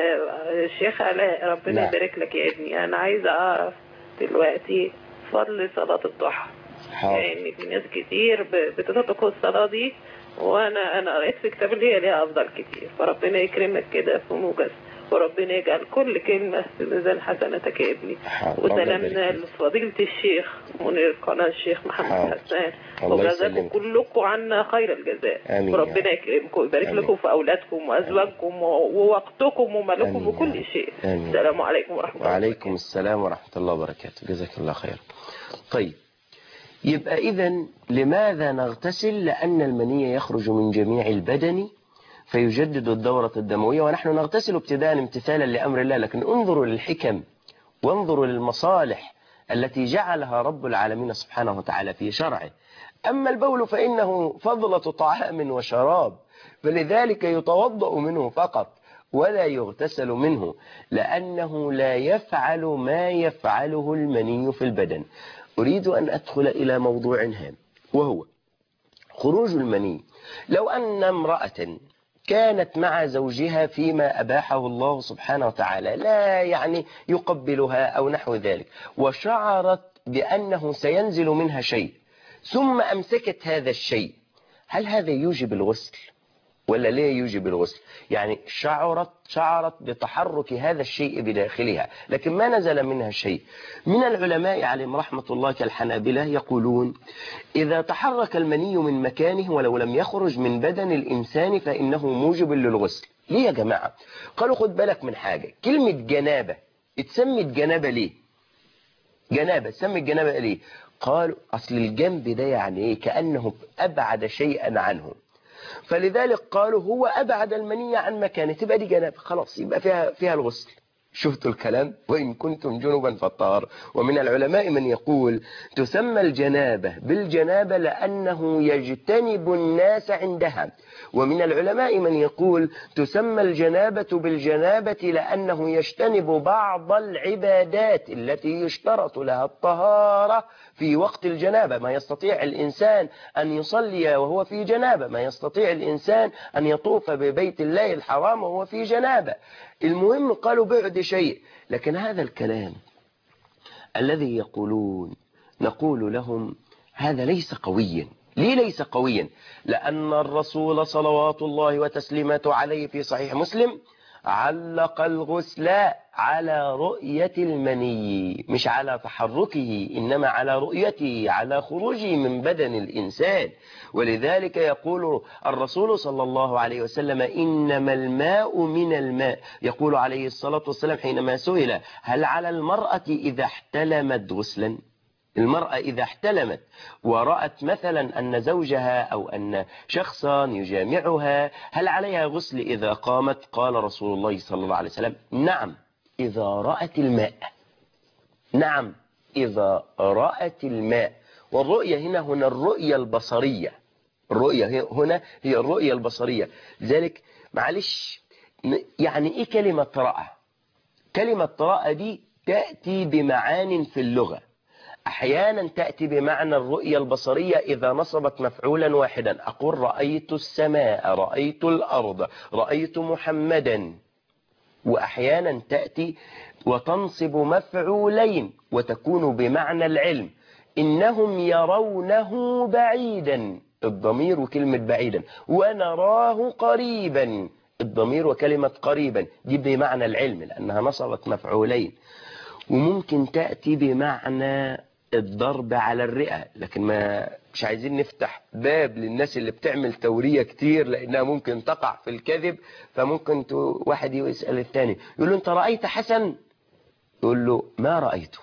الشيخ علاء ربنا نعم. يبارك لك يا ابني، انا عايزة اعرف دلوقتي فضل صلاة الضحى. حاضر. يعني في ناس كتير بتترك الصلاة دي، وانا قريت في كتاب اللي هي ليها افضل كتير، فربنا يكرمك كده في موجز، وربنا يجعل كل كلمة في ميزان حسناتك يا ابني. حاضر. وسلامنا لفضيلة الشيخ منير قناة الشيخ محمد حاضر. حسان، الله وجزاكم يسلمك. كلكم عنا خير الجزاء. آمين. وربنا يكرمكم ويبارك آمين. لكم في أولادكم وأزواجكم ووقتكم ومالكم آمين. وكل شيء. آمين. السلام عليكم ورحمة الله وبركاته. وعليكم السلام ورحمة الله وبركاته. جزاك الله خير. طيب، يبقى إذن لماذا نغتسل؟ لأن المني يخرج من جميع البدن فيجدد الدورة الدموية، ونحن نغتسل ابتداء امتثالا لأمر الله، لكن انظروا للحكم وانظروا للمصالح التي جعلها رب العالمين سبحانه وتعالى في شرعه. أما البول فإنه فضلة طعام وشراب، فلذلك يتوضأ منه فقط ولا يغتسل منه، لأنه لا يفعل ما يفعله المني في البدن. أريد أن أدخل إلى موضوع هام، وهو خروج المني. لو أن امرأة كانت مع زوجها فيما أباحه الله سبحانه وتعالى، لا يعني يقبلها أو نحو ذلك، وشعرت بأنه سينزل منها شيء ثم أمسكت هذا الشيء، هل هذا يوجب الغسل ولا لا يوجب الغسل؟ يعني شعرت بتحرك هذا الشيء بداخلها لكن ما نزل منها شيء. من العلماء عليهم رحمة الله كالحنابلة يقولون إذا تحرك المني من مكانه ولو لم يخرج من بدن الإنسان فإنه موجب للغسل. ليه يا جماعة؟ قالوا خد بالك من حاجة، كلمة جنابة اتسمت جنابة ليه؟ جنابة اتسمت جنابة ليه؟ قالوا أصل الجنب ده يعني إيه؟ كأنه أبعد شيئا عنه، فلذلك قالوا هو أبعد المني عن مكانه، تبقى دي جنابة خلاص، يبقى فيها الغسل. شفتوا الكلام؟ وإن كنتم جنبا فطهر. ومن العلماء من يقول تسمى الجنابة بالجنابة لأنه يجتنب الناس عندها، ومن العلماء من يقول تسمى الجنابة بالجنابة لأنه يجتنب بعض العبادات التي يشترط لها الطهارة في وقت الجنابة. ما يستطيع الإنسان أن يصلي وهو في جنابة، ما يستطيع الإنسان أن يطوف ببيت الله الحرام وهو في جنابة. المهم قالوا بعد شيء، لكن هذا الكلام الذي يقولون نقول لهم هذا ليس قويا. ليه ليس قويا؟ لأن الرسول صلوات الله وتسليماته عليه في صحيح مسلم علق الغسل على رؤية المني، مش على تحركه، إنما على رؤيته، على خروجه من بدن الإنسان. ولذلك يقول الرسول صلى الله عليه وسلم إنما الماء من الماء. يقول عليه الصلاة والسلام حينما سئل هل على المرأة إذا احتلمت غسلا؟ المرأة إذا احتلمت ورأت مثلا أن زوجها أو أن شخصا يجامعها هل عليها غسل إذا قامت؟ قال رسول الله صلى الله عليه وسلم نعم إذا رأت الماء. نعم إذا رأت الماء. والرؤية هنا الرؤية البصرية، الرؤية هنا هي الرؤية البصرية. لذلك معلش يعني إيه كلمة رأى؟ كلمة رأى دي تأتي بمعان في اللغة، أحيانا تأتي بمعنى الرؤية البصرية إذا نصبت مفعولا واحدا، أقول رأيت السماء، رأيت الأرض، رأيت محمدا. وأحيانا تأتي وتنصب مفعولين وتكون بمعنى العلم، إنهم يرونه بعيدا، الضمير وكلمة بعيدا، ونراه قريبا، الضمير وكلمة قريبا، دي بمعنى العلم لأنها نصبت مفعولين. وممكن تأتي بمعنى الضرب على الرئة، لكن مش عايزين نفتح باب للناس اللي بتعمل تورية كتير لأنها ممكن تقع في الكذب. فممكن واحد يسأل الثاني يقول له أنت رأيت حسن؟ يقول له ما رأيته،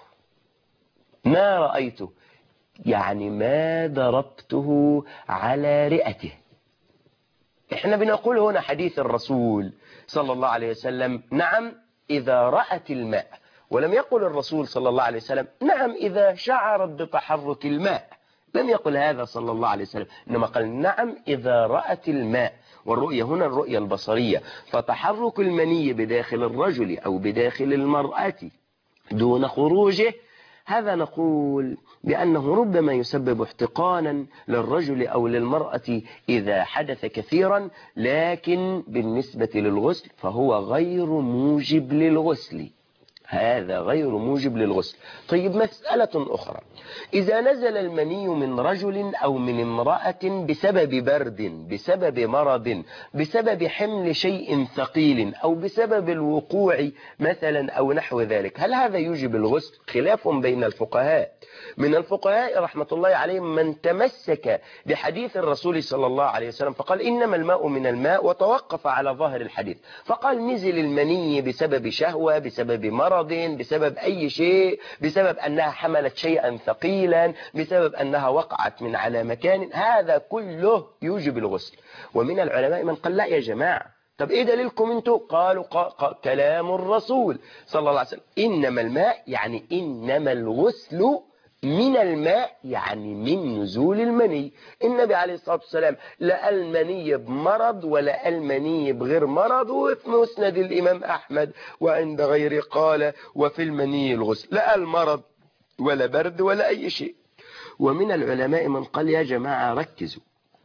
ما رأيته، يعني ما ضربته على رئته. احنا بنقول هنا حديث الرسول صلى الله عليه وسلم نعم إذا رأت الماء، ولم يقل الرسول صلى الله عليه وسلم نعم إذا شعرت بتحرك الماء، لم يقل هذا صلى الله عليه وسلم، إنما قال نعم إذا رأت الماء، والرؤية هنا الرؤية البصرية. فتحرك المني بداخل الرجل أو بداخل المرأة دون خروجه، هذا نقول بأنه ربما يسبب احتقانا للرجل أو للمرأة إذا حدث كثيرا، لكن بالنسبة للغسل فهو غير موجب للغسل، هذا غير موجب للغسل. طيب مسألة أخرى، إذا نزل المني من رجل أو من امرأة بسبب برد، بسبب مرض، بسبب حمل شيء ثقيل، أو بسبب الوقوع مثلا أو نحو ذلك، هل هذا يوجب الغسل؟ خلاف بين الفقهاء. من الفقهاء رحمة الله عليهم من تمسك بحديث الرسول صلى الله عليه وسلم فقال إنما الماء من الماء، وتوقف على ظاهر الحديث، فقال نزل المني بسبب شهوة، بسبب مرض، بسبب أي شيء، بسبب أنها حملت شيئا ثقيلا، بسبب أنها وقعت من على مكان، هذا كله يوجب الغسل. ومن العلماء من قال لا يا جماعة، طب إيه دليلكم انتوا؟ قالوا كلام الرسول صلى الله عليه وسلم إنما الماء يعني إنما الغسل من الماء، يعني من نزول المني. النبي عليه الصلاة والسلام لا المني بمرض ولا المني بغير مرض، وفي مسند الإمام أحمد وعند غيره قال وفي المني الغسل، لا المرض ولا برد ولا أي شيء. ومن العلماء من قال يا جماعة ركزوا،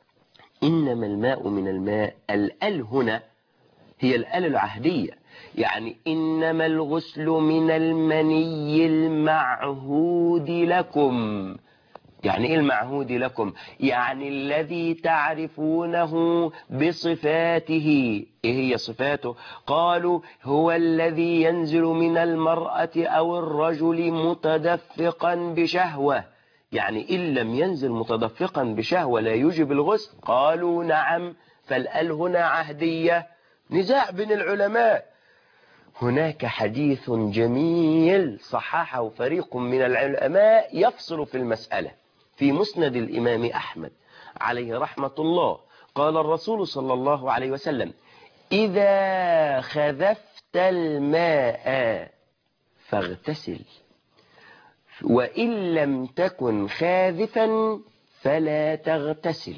إنما الماء من الماء، الأل هنا هي الأل العهدية، يعني إنما الغسل من المني المعهود لكم. يعني إيه المعهود لكم؟ يعني الذي تعرفونه بصفاته. إيه هي صفاته؟ قالوا هو الذي ينزل من المرأة أو الرجل متدفقا بشهوة. يعني إن لم ينزل متدفقا بشهوة لا يوجب الغسل؟ قالوا نعم. فالأل هنا عهدية. نزاع بين العلماء. هناك حديث جميل صححه فريق من العلماء يفصل في المسألة في مسند الإمام أحمد عليه رحمة الله. قال الرسول صلى الله عليه وسلم إذا خذفت الماء فاغتسل، وإن لم تكن خاذفا فلا تغتسل.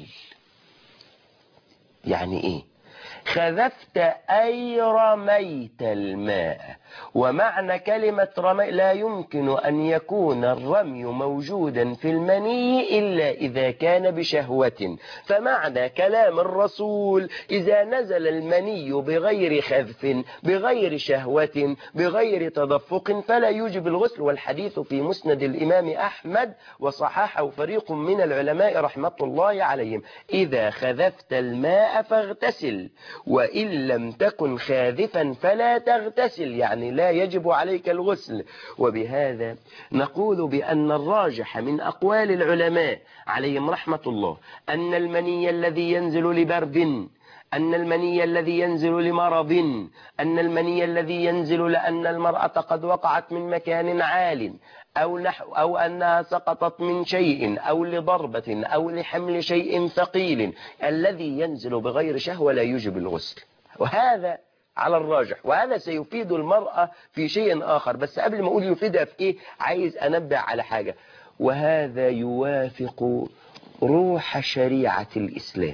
يعني إيه؟ خذفت أي رميت الماء، ومعنى كلمة رمي لا يمكن أن يكون الرمي موجودا في المني إلا إذا كان بشهوة. فمعنى كلام الرسول إذا نزل المني بغير خذف بغير شهوة بغير تدفق فلا يوجب الغسل. والحديث في مسند الإمام أحمد وصححه فريق من العلماء رحمة الله عليهم. إذا خذفت الماء فاغتسل، وإن لم تكن خاذفا فلا تغتسل، يعني لا يجب عليك الغسل. وبهذا نقول بأن الراجح من أقوال العلماء عليهم رحمة الله أن المني الذي ينزل لبرد، أن المني الذي ينزل لمرض، أن المني الذي ينزل لأن المرأة قد وقعت من مكان عال أو أنها سقطت من شيء أو لضربة أو لحمل شيء ثقيل، الذي ينزل بغير شهوة لا يوجب الغسل. وهذا على الراجح. وهذا سيفيد المرأة في شيء آخر، بس قبل ما أقول يفيدها في إيه عايز أنبه على حاجة، وهذا يوافق روح شريعة الإسلام.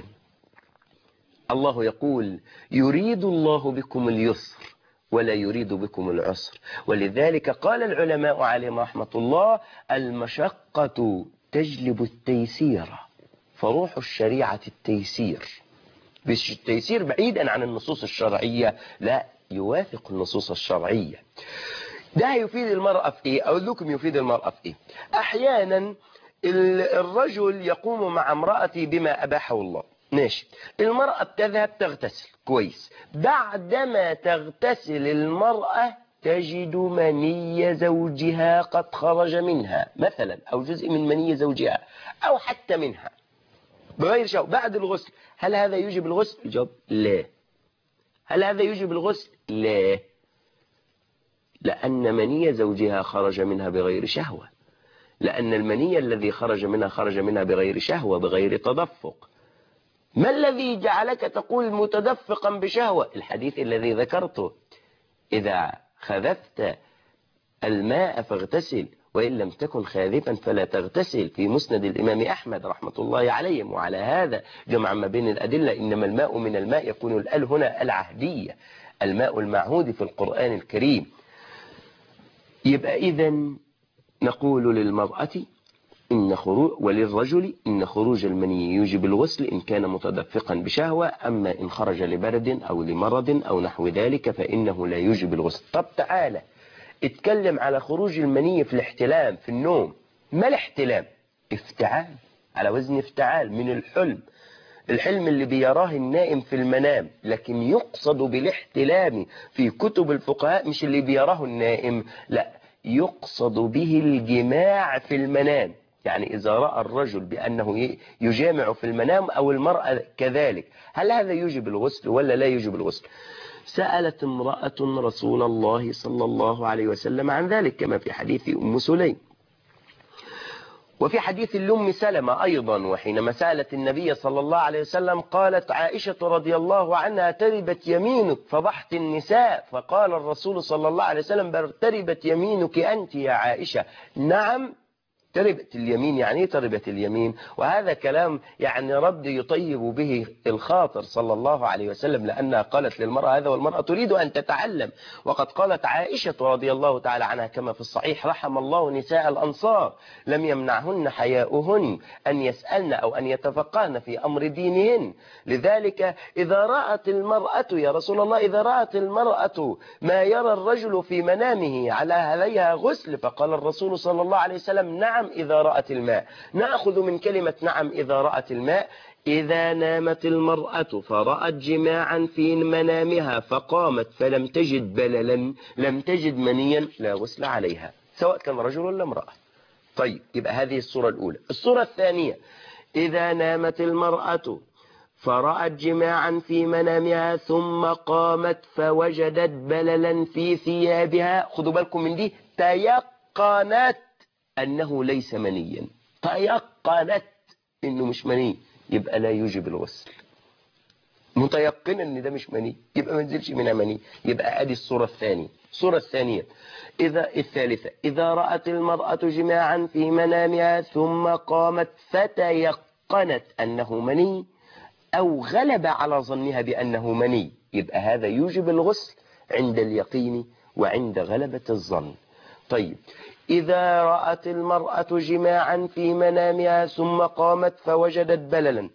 الله يقول يريد الله بكم اليسر ولا يريد بكم العسر. ولذلك قال العلماء عليهم رحمة الله المشقة تجلب التيسير، فروح الشريعة التيسير، مش التيسير بعيدا عن النصوص الشرعية، لا يوافق النصوص الشرعية. ده يفيد المرأة في ايه؟ اقول لكم يفيد المرأة في ايه. احيانا الرجل يقوم مع امرأته بما اباحه الله، ماشي، المرأة بتذهب تغتسل كويس، بعدما تغتسل المرأة تجد مني زوجها قد خرج منها مثلا، او جزء من مني زوجها او حتى منها بغير شهوة بعد الغسل. هل هذا يوجب الغسل؟ الجواب لا. هل هذا يوجب الغسل؟ لا، لأن مني زوجها خرج منها بغير شهوة، لأن المني الذي خرج منها بغير شهوة بغير تدفق. ما الذي جعلك تقول متدفقا بشهوة؟ الحديث الذي ذكرته، إذا خذفت الماء فاغتسل وإن لم تكن خاذفا فلا تغتسل، في مسند الإمام أحمد رحمة الله عليهم. وعلى هذا جمع ما بين الأدلة، إنما الماء من الماء، يكون الآل هنا العهدية، الماء المعهود في القرآن الكريم. يبقى إذن نقول للمرأة وللرجل إن خروج المني يوجب الغسل إن كان متدفقا بشهوة، أما إن خرج لبرد أو لمرض أو نحو ذلك فإنه لا يوجب الغسل. طب تعالى اتكلم على خروج المني في الاحتلام في النوم. ما الاحتلام؟ افتعال، على وزن افتعال، من الحلم، الحلم اللي بيراه النائم في المنام. لكن يقصد بالاحتلام في كتب الفقهاء مش اللي بيراه النائم، لا، يقصد به الجماع في المنام. يعني إذا رأى الرجل بأنه يجامع في المنام أو المرأة كذلك، هل هذا يوجب الغسل ولا لا يوجب الغسل؟ سألت امرأة رسول الله صلى الله عليه وسلم عن ذلك، كما في حديث أم سليم وفي حديث الأم سلمة أيضا. وحينما سألت النبي صلى الله عليه وسلم قالت عائشة رضي الله عنها: تربت يمينك، فضحت النساء. فقال الرسول صلى الله عليه وسلم: بل تربت يمينك أنت يا عائشة. نعم، تربت اليمين. يعني ايه تربت اليمين؟ وهذا كلام يعني رد يطيب به الخاطر صلى الله عليه وسلم، لأنها قالت للمرأة هذا والمرأة تريد أن تتعلم. وقد قالت عائشة رضي الله تعالى عنها كما في الصحيح: رحم الله نساء الأنصار لم يمنعهن حياؤهن أن يسألن أو أن يتفقهن في أمر دينهن. لذلك إذا رأت المرأة يا رسول الله، إذا رأت المرأة ما يرى الرجل في منامه عليها غسل، فقال الرسول صلى الله عليه وسلم: نعم إذا رأت الماء. نأخذ من كلمة نعم إذا رأت الماء: إذا نامت المرأة فرأت جماعا في منامها فقامت فلم تجد بللا، لم تجد منيا، لا غسل عليها، سواء كان رجل ولا امرأة. طيب، يبقى هذه الصورة الأولى. الصورة الثانية: إذا نامت المرأة فرأت جماعا في منامها ثم قامت فوجدت بللا في ثيابها. خذوا بالكم من دي، تيقنت أنه ليس منيا، تيقنت أنه مش مني، يبقى لا يوجب الغسل. متيقنا أن ده مش مني، يبقى ما نزلش منها مني. يبقى أدي الصورة الثانية. الصورة الثانية الثالثة: إذا رأت المرأة جماعا في منامها ثم قامت فتيقنت أنه مني أو غلب على ظنها بأنه مني، يبقى هذا يوجب الغسل عند اليقين وعند غلبة الظن. طيب، إذا رأت المرأة جماعا في منامها ثم قامت فوجدت بللا،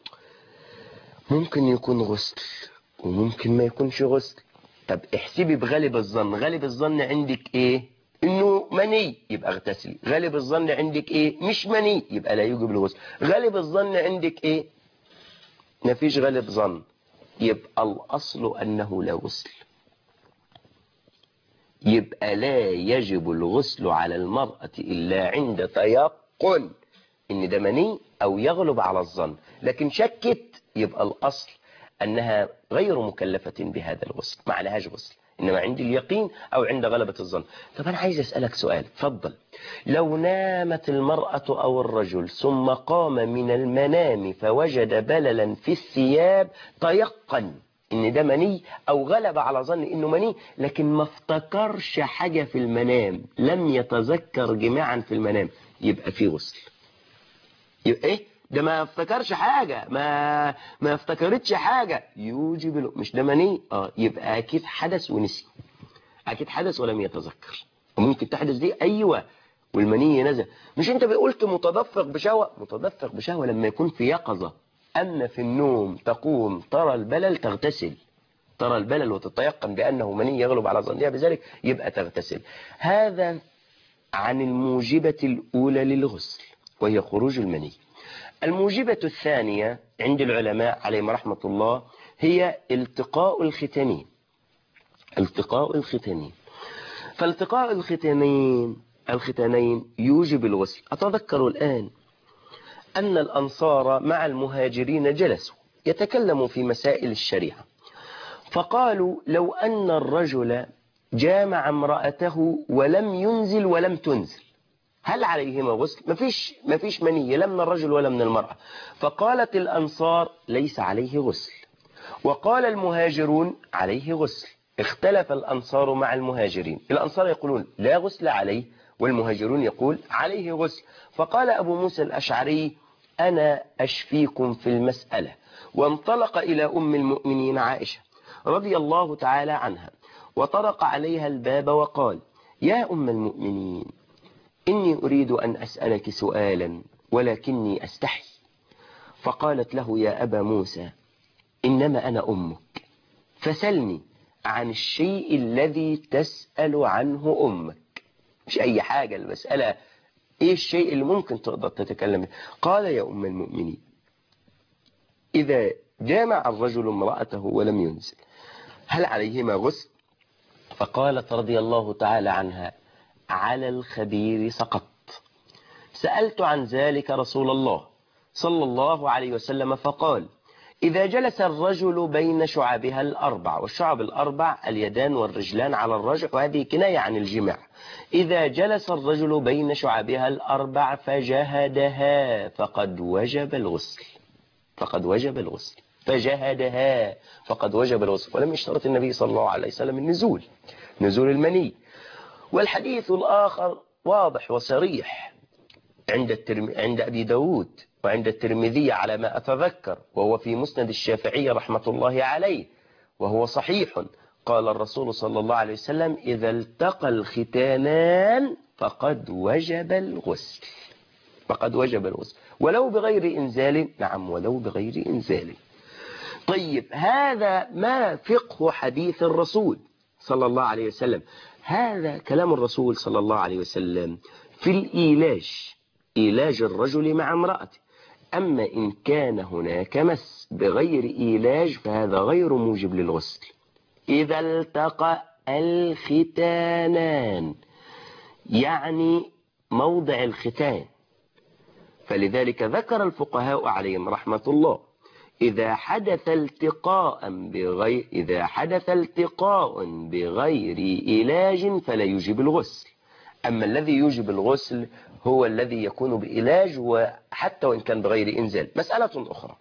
ممكن يكون غسل وممكن ما يكونش غسل. طب احسبي بغالب الظن. غالب الظن عندك ايه؟ انه مني، يبقى اغتسلي. غالب الظن عندك ايه؟ مش مني، يبقى لا يوجب الغسل. غالب الظن عندك ايه؟ مفيش غالب ظن، يبقى الأصل أنه لا غسل. يبقى لا يجب الغسل على المرأة إلا عند تيقن إن ده مني أو يغلب على الظن. لكن شكت، يبقى الأصل أنها غير مكلفة بهذا الغسل، ما عليهاش غسل، إنما عند اليقين أو عند غلبة الظن. طب أنا عايز أسألك سؤال، تفضل. لو نامت المرأة أو الرجل ثم قام من المنام فوجد بللا في الثياب، تيقن إن ده مني أو غلب على ظن إنه مني، لكن ما افتكرش حاجة في المنام، لم يتذكر جماعا في المنام، يبقى فيه غسل. يبقى إيه؟ ده ما افتكرش حاجة، ما افتكرتش حاجة، يوجب مش ده مني. يبقى أكيد حدث ونسي، أكيد حدث ولم يتذكر. وممكن تحدث دي أيوة والمني نزل. مش أنت قلت متدفق بشهوة؟ متدفق بشهوة لما يكون في يقظة، أما في النوم تقوم ترى البلل تغتسل، ترى البلل وتتيقن بأنه مني يغلب على ظنها بذلك، يبقى تغتسل. هذا عن الموجبة الأولى للغسل وهي خروج المني. الموجبة الثانية عند العلماء عليهم رحمة الله هي التقاء الختانين. التقاء الختانين، فالتقاء الختانين يوجب الغسل. أتذكر الآن أن الأنصار مع المهاجرين جلسوا يتكلموا في مسائل الشريعة، فقالوا: لو أن الرجل جامع امرأته ولم ينزل ولم تنزل، هل عليهما غسل؟ مفيش مني لا من الرجل ولا من المرأة. فقالت الأنصار: ليس عليه غسل. وقال المهاجرون: عليه غسل. اختلف الأنصار مع المهاجرين، الأنصار يقولون لا غسل عليه، والمهاجرون يقول عليه غسل. فقال أبو موسى الأشعري أنا أشفيكم في المسألة، وانطلق إلى أم المؤمنين عائشة رضي الله تعالى عنها وطرق عليها الباب وقال يا أم المؤمنين إني أريد أن أسألك سؤالا ولكني أستحي. فقالت له يا أبا موسى إنما أنا أمك، فسلني عن الشيء الذي تسأل عنه أمك. مش أي حاجة، المسألة إيه الشيء اللي ممكن تقدر تتكلم. قال يا أم المؤمنين إذا جامع الرجل امرأته ولم ينزل هل عليهما غسل؟ فقالت رضي الله تعالى عنها على الخبير سقط. سألت عن ذلك رسول الله صلى الله عليه وسلم فقال إذا جلس الرجل بين شعبها الأربع، والشعب الأربع اليدان والرجلان على الرجل، وهذه كناية عن الجماع. إذا جلس الرجل بين شعبها الأربع فجهدها فقد وجب الغسل، فقد وجب الغسل، فجهدها فقد وجب الغسل. ولم يشترط النبي صلى الله عليه وسلم النزول، نزول المني. والحديث الآخر واضح وصريح عند أبي داود وعند الترمذي على ما أتذكر، وهو في مسند الشافعي رحمة الله عليه، وهو صحيح. قال الرسول صلى الله عليه وسلم إذا التقى الختانان فقد وجب الغسل، فقد وجب الغسل ولو بغير إنزال. نعم ولو بغير إنزال. طيب هذا ما فقه حديث الرسول صلى الله عليه وسلم، هذا كلام الرسول صلى الله عليه وسلم في الإيلاج، إيلاج الرجل مع امرأته. أما إن كان هناك مس بغير إيلاج فهذا غير موجب للغسل. إذا التقى الختانان يعني موضع الختان، فلذلك ذكر الفقهاء عليهم رحمة الله إذا حدث التقاء بغير إيلاج فلا يوجب الغسل. أما الذي يوجب الغسل هو الذي يكون بإيلاج وحتى وإن كان بغير إنزال. مسألة أخرى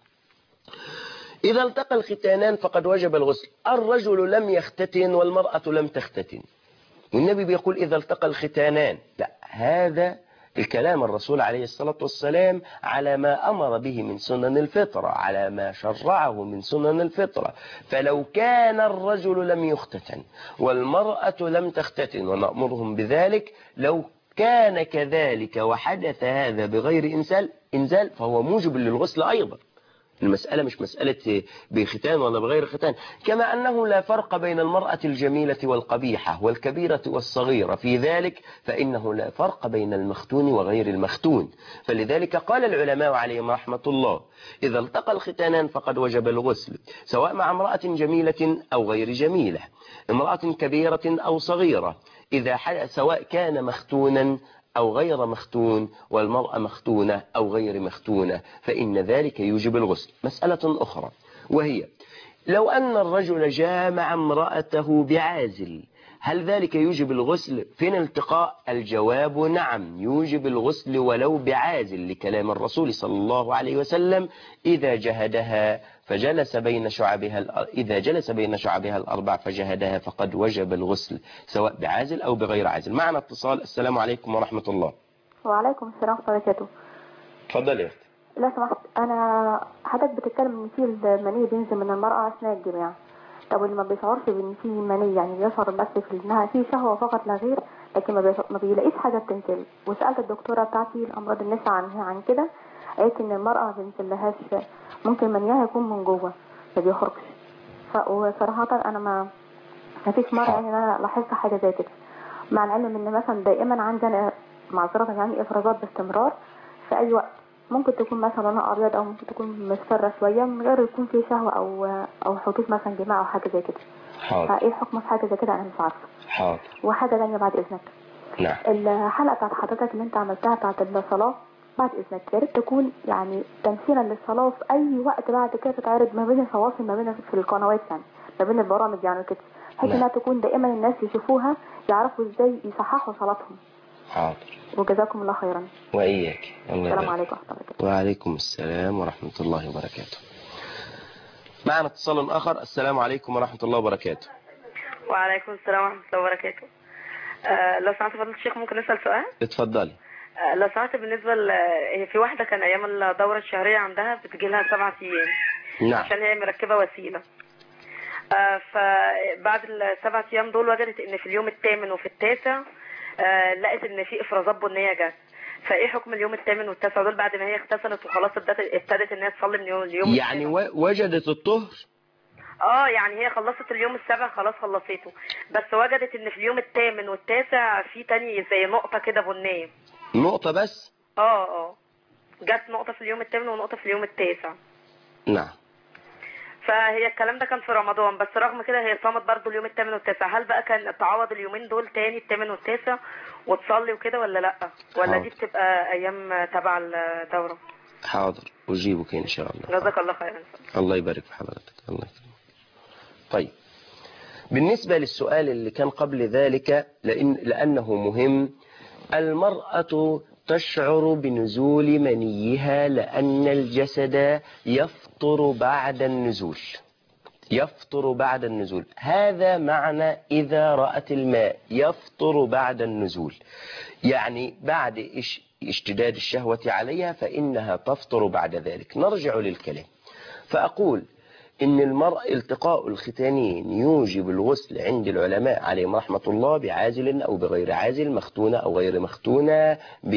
إذا التقى الختانان فقد وجب الغسل. الرجل لم يختتن والمرأة لم تختتن، والنبي بيقول إذا التقى الختانان، لا، هذا الكلام الرسول عليه الصلاة والسلام على ما أمر به من سنن الفطرة، على ما شرعه من سنن الفطرة. فلو كان الرجل لم يختتن والمرأة لم تختتن ونأمرهم بذلك، لو كان كذلك وحدث هذا بغير إنزال فهو موجب للغسل أيضا. المسألة مش مسألة بختان ولا بغير ختان. كما أنه لا فرق بين المرأة الجميلة والقبيحة والكبيرة والصغيرة في ذلك، فإنه لا فرق بين المختون وغير المختون. فلذلك قال العلماء عليهم رحمة الله إذا التقى الختانان فقد وجب الغسل، سواء مع امرأة جميلة أو غير جميلة، امرأة كبيرة أو صغيرة، سواء كان مختونا أو غير مختون، والمرأة مختونة أو غير مختونة، فإن ذلك يوجب الغسل. مسألة أخرى وهي لو أن الرجل جامع امرأته بعازل، هل ذلك يوجب الغسل؟ فين التقاء؟ الجواب نعم يوجب الغسل ولو بعازل، لكلام الرسول صلى الله عليه وسلم إذا جهدها فجلس بين شعبها، إذا جلس بين شعبها الأربع فجهدها فقد وجب الغسل سواء بعازل أو بغير عازل. معنا اتصال. السلام عليكم ورحمة الله. وعليكم السلام ورحمة الله وبركاته. اتفضلي يا أختي. لو سمحت، أنا حضرتك بتتكلم إن في المني بينزل من المرأة أثناء الجماع، طب اللي ما بيشعرش بإن في مني، يعني بيشعر بس في إنها في شهوة فقط لا غير، لكن ما بيلاقيش حاجة بتنزل. وسألت الدكتورة بتاعتي الأمراض النساء عن كده، قالت إن المرأة ما بينزلهاش، ممكن منيها يكون من جوه ما بيخرجش. وصراحة أنا ما فيش مرة يعني أنا لاحظت حاجة زي كده، مع العلم إن مثلا دائما عندنا معذرة يعني إفرازات باستمرار في أي وقت، ممكن تكون مثلا لونها أبيض أو ممكن تكون مصفرة شوية من غير يكون في شهوة أو حدوث مثلا جماع أو حاجة زي كده. حاضر. فإيه حكم في حاجة زي كده؟ أنا مش عارفة. حاضر. وحاجة تانية بعد إذنك. نعم. الحلقة بتاعت حضرتك اللي أنت عملتها بتاعت الصلاة بعد إذنك يا ريت تكون يعني تمثيلا للصلاة في أي وقت بعد كده تتعرض ما بين الفواصل ما بين في القنوات، يعني ما بين البرامج يعني كده، بحيث إنها تكون دائما الناس يشوفوها يعرفوا إزاي يصححوا صلاتهم. حاضر. وجزاكم الله خيرا. وإياك. السلام عليكم ورحمة الله وبركاته. وعليكم السلام ورحمة الله وبركاته. معنا اتصال آخر. السلام عليكم ورحمة الله وبركاته. وعليكم السلام ورحمة الله وبركاته. لو سمحت فضيلة الشيخ ممكن نسأل سؤال؟ اتفضلي. لو سمحت بالنسبة هي في واحدة كان أيام الدورة الشهرية عندها بتجي لها 7 أيام. نعم. عشان هي مركبة وسيلة. فبعد ال7 أيام دول وجدت إن في اليوم الثامن وفي التاسع لقت إن في إفرازات بنية جت. فإيه حكم اليوم الثامن والتاسع دول بعد ما هي اغتسلت وخلاص ابتدت إن هي تصلي من اليوم يعني وجدت الطهر؟ يعني هي خلصت اليوم السابع خلاص خلصته، بس وجدت ان في اليوم الثامن والتاسع في تاني زي نقطة كده بنية. نقطة بس؟ جت نقطة في اليوم الثامن ونقطة في اليوم التاسع. نعم. فهي الكلام ده كان في رمضان، بس رغم كده هي صامت برضو اليوم الثامن والتاسع. هل بقى كان تعوض اليومين دول تاني الثامن والتاسع وتصلي وكده ولا لا؟ ولا دي بتبقى ايام تبع الدورة؟ حاضر أجيبك إن شاء الله. جزاك الله خيرا. الله يبارك في حضرتك. الله يكرمك. طيب بالنسبة للسؤال اللي كان قبل ذلك لأنه مهم، المرأة تشعر بنزول منيها لأن الجسد يفطر بعد النزول. يفطر بعد النزول، هذا معنى إذا رأت الماء يفطر بعد النزول، يعني بعد اشتداد الشهوة عليها فإنها تفطر بعد ذلك. نرجع للكلام فأقول إن المرء التقاء الختانين يوجب الغسل عند العلماء عليهم رحمة الله بعازل أو بغير عازل، مختونة أو غير مختونة،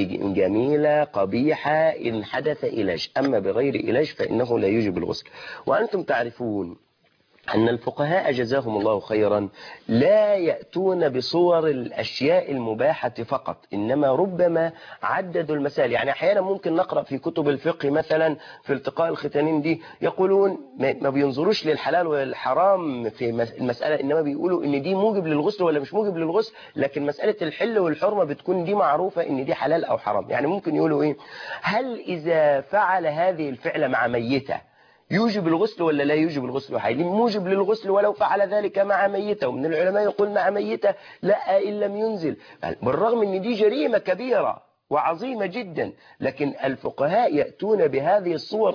جميلة قبيحة، إن حدث إلاج. أما بغير إلاج فإنه لا يوجب الغسل. وأنتم تعرفون أن الفقهاء جزاهم الله خيرا لا يأتون بصور الأشياء المباحة فقط، إنما ربما عددوا المسائل. يعني أحيانا ممكن نقرأ في كتب الفقه مثلا في التقاء الختانين دي يقولون ما بينظروش للحلال والحرام في المسألة، إنما بيقولوا إن دي موجب للغسل ولا مش موجب للغسل، لكن مسألة الحل والحرمة بتكون دي معروفة إن دي حلال أو حرام. يعني ممكن يقولوا إيه، هل إذا فعل هذه الفعل مع ميتة يوجب الغسل ولا لا يوجب الغسل؟ وحيلين موجب للغسل ولو فعل ذلك مع ميتة، ومن العلماء يقول مع ميتة لا إن لم ينزل، بالرغم أن دي جريمة كبيرة وعظيمة جدا، لكن الفقهاء يأتون بهذه الصور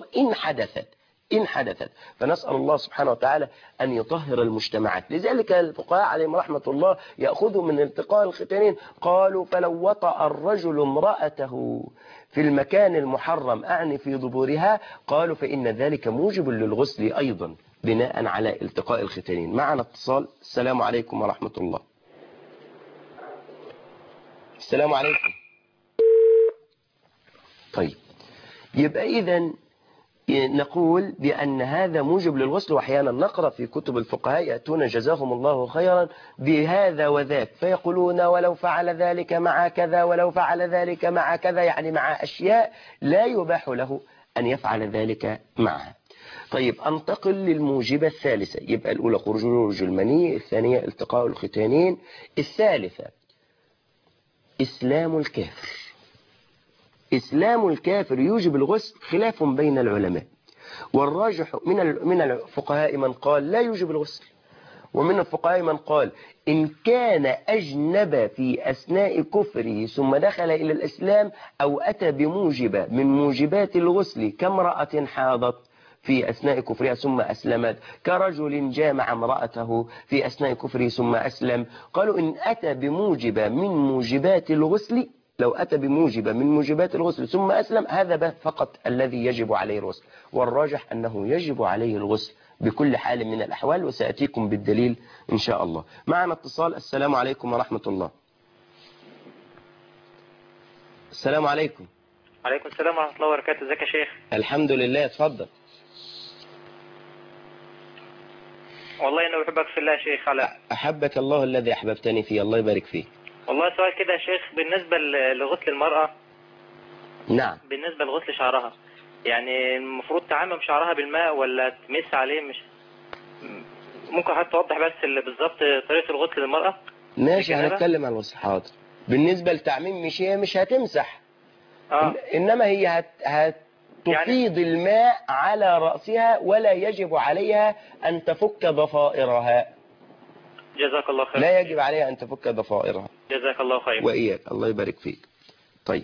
إن حدثت. فنسأل الله سبحانه وتعالى أن يطهر المجتمعات. لذلك الفقهاء عليهم رحمة الله يأخذوا من التقاء الختانين، قالوا فلو وطأ الرجل امرأته في المكان المحرم أعني في ضبورها، قالوا فإن ذلك موجب للغسل أيضا بناء على التقاء الختانين. معنا اتصال. السلام عليكم ورحمة الله. السلام عليكم. طيب يبقى إذن نقول بأن هذا موجب للغسل، وأحيانا نقرأ في كتب الفقهاء يأتون جزاهم الله خيرا بهذا وذاك، فيقولون ولو فعل ذلك مع كذا ولو فعل ذلك مع كذا، يعني مع أشياء لا يباح له أن يفعل ذلك معها. طيب أنتقل للموجبة الثالثة. يبقى الأولى خروج المني، الثانية التقاء الختانين، الثالثة إسلام الكافر. إسلام الكافر يوجب الغسل، خلاف بين العلماء، والراجح من الفقهاء من قال لا يوجب الغسل، ومن الفقهاء من قال إن كان أجنب في أثناء كفره ثم دخل إلى الإسلام أو أتى بموجبة من موجبات الغسل كامرأة حاضت في أثناء كفرها ثم أسلمت، كرجل جامع امرأته في أثناء كفره ثم أسلم، قالوا إن أتى بموجبة من موجبات الغسل، لو أتى بموجبة من موجبات الغسل ثم أسلم، هذا فقط الذي يجب عليه الغسل. والراجح أنه يجب عليه الغسل بكل حال من الأحوال، وسأتيكم بالدليل إن شاء الله. معنا اتصال. السلام عليكم ورحمة الله. السلام عليكم. عليكم السلام ورحمة الله وبركاته. ازيك يا شيخ؟ الحمد لله. اتفضل. والله أنا بحبك في الله يا شيخ علاء. أحبك الله الذي أحببتني فيه. الله يبارك فيك. والله سؤال كده يا شيخ، بالنسبة لغسل المرأة. نعم. بالنسبة لغسل شعرها، يعني المفروض تعمم شعرها بالماء ولا تمس عليه؟ مش ممكن حضرتك توضح بس بالظبط طريقة الغسل للمرأة؟ ماشي، هنتكلم عن الغسل. حاضر. بالنسبة للتعميم مش هتمسح، إنما هي تفيض الماء على رأسها ولا يجب عليها أن تفك ضفائرها. جزاك الله خير. لا يجب عليها أن تفك ضفائرها. جزاك الله خير. وإياك. الله يبارك فيك. طيب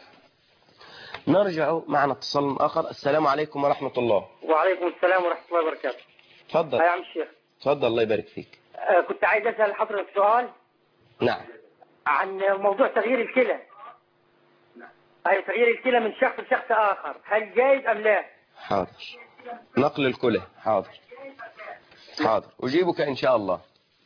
نرجع. معنا اتصال آخر. السلام عليكم ورحمة الله. وعليكم السلام ورحمة الله وبركاته. تفضل يا عم الشيخ. تفضل. الله يبارك فيك. كنت عايز اسال حضرتك سؤال. نعم. عن موضوع تغيير الكلى. اي تغيير الكلى من شخص لشخص اخر، هل جائز ام لا؟ حاضر. نقل الكلى. حاضر أجيبك إن شاء الله.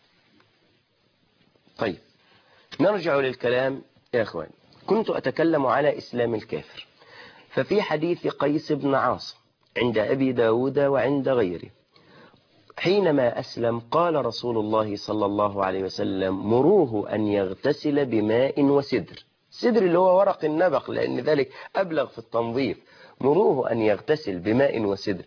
طيب نرجع للكلام يا أخوان. كنت أتكلم على إسلام الكافر، ففي حديث قيس بن عاصم عند أبي داود وعند غيره، حينما أسلم قال رسول الله صلى الله عليه وسلم: مروه أن يغتسل بماء وسدر. السدر اللي هو ورق النبق، لأن ذلك أبلغ في التنظيف. مروه أن يغتسل بماء وسدر.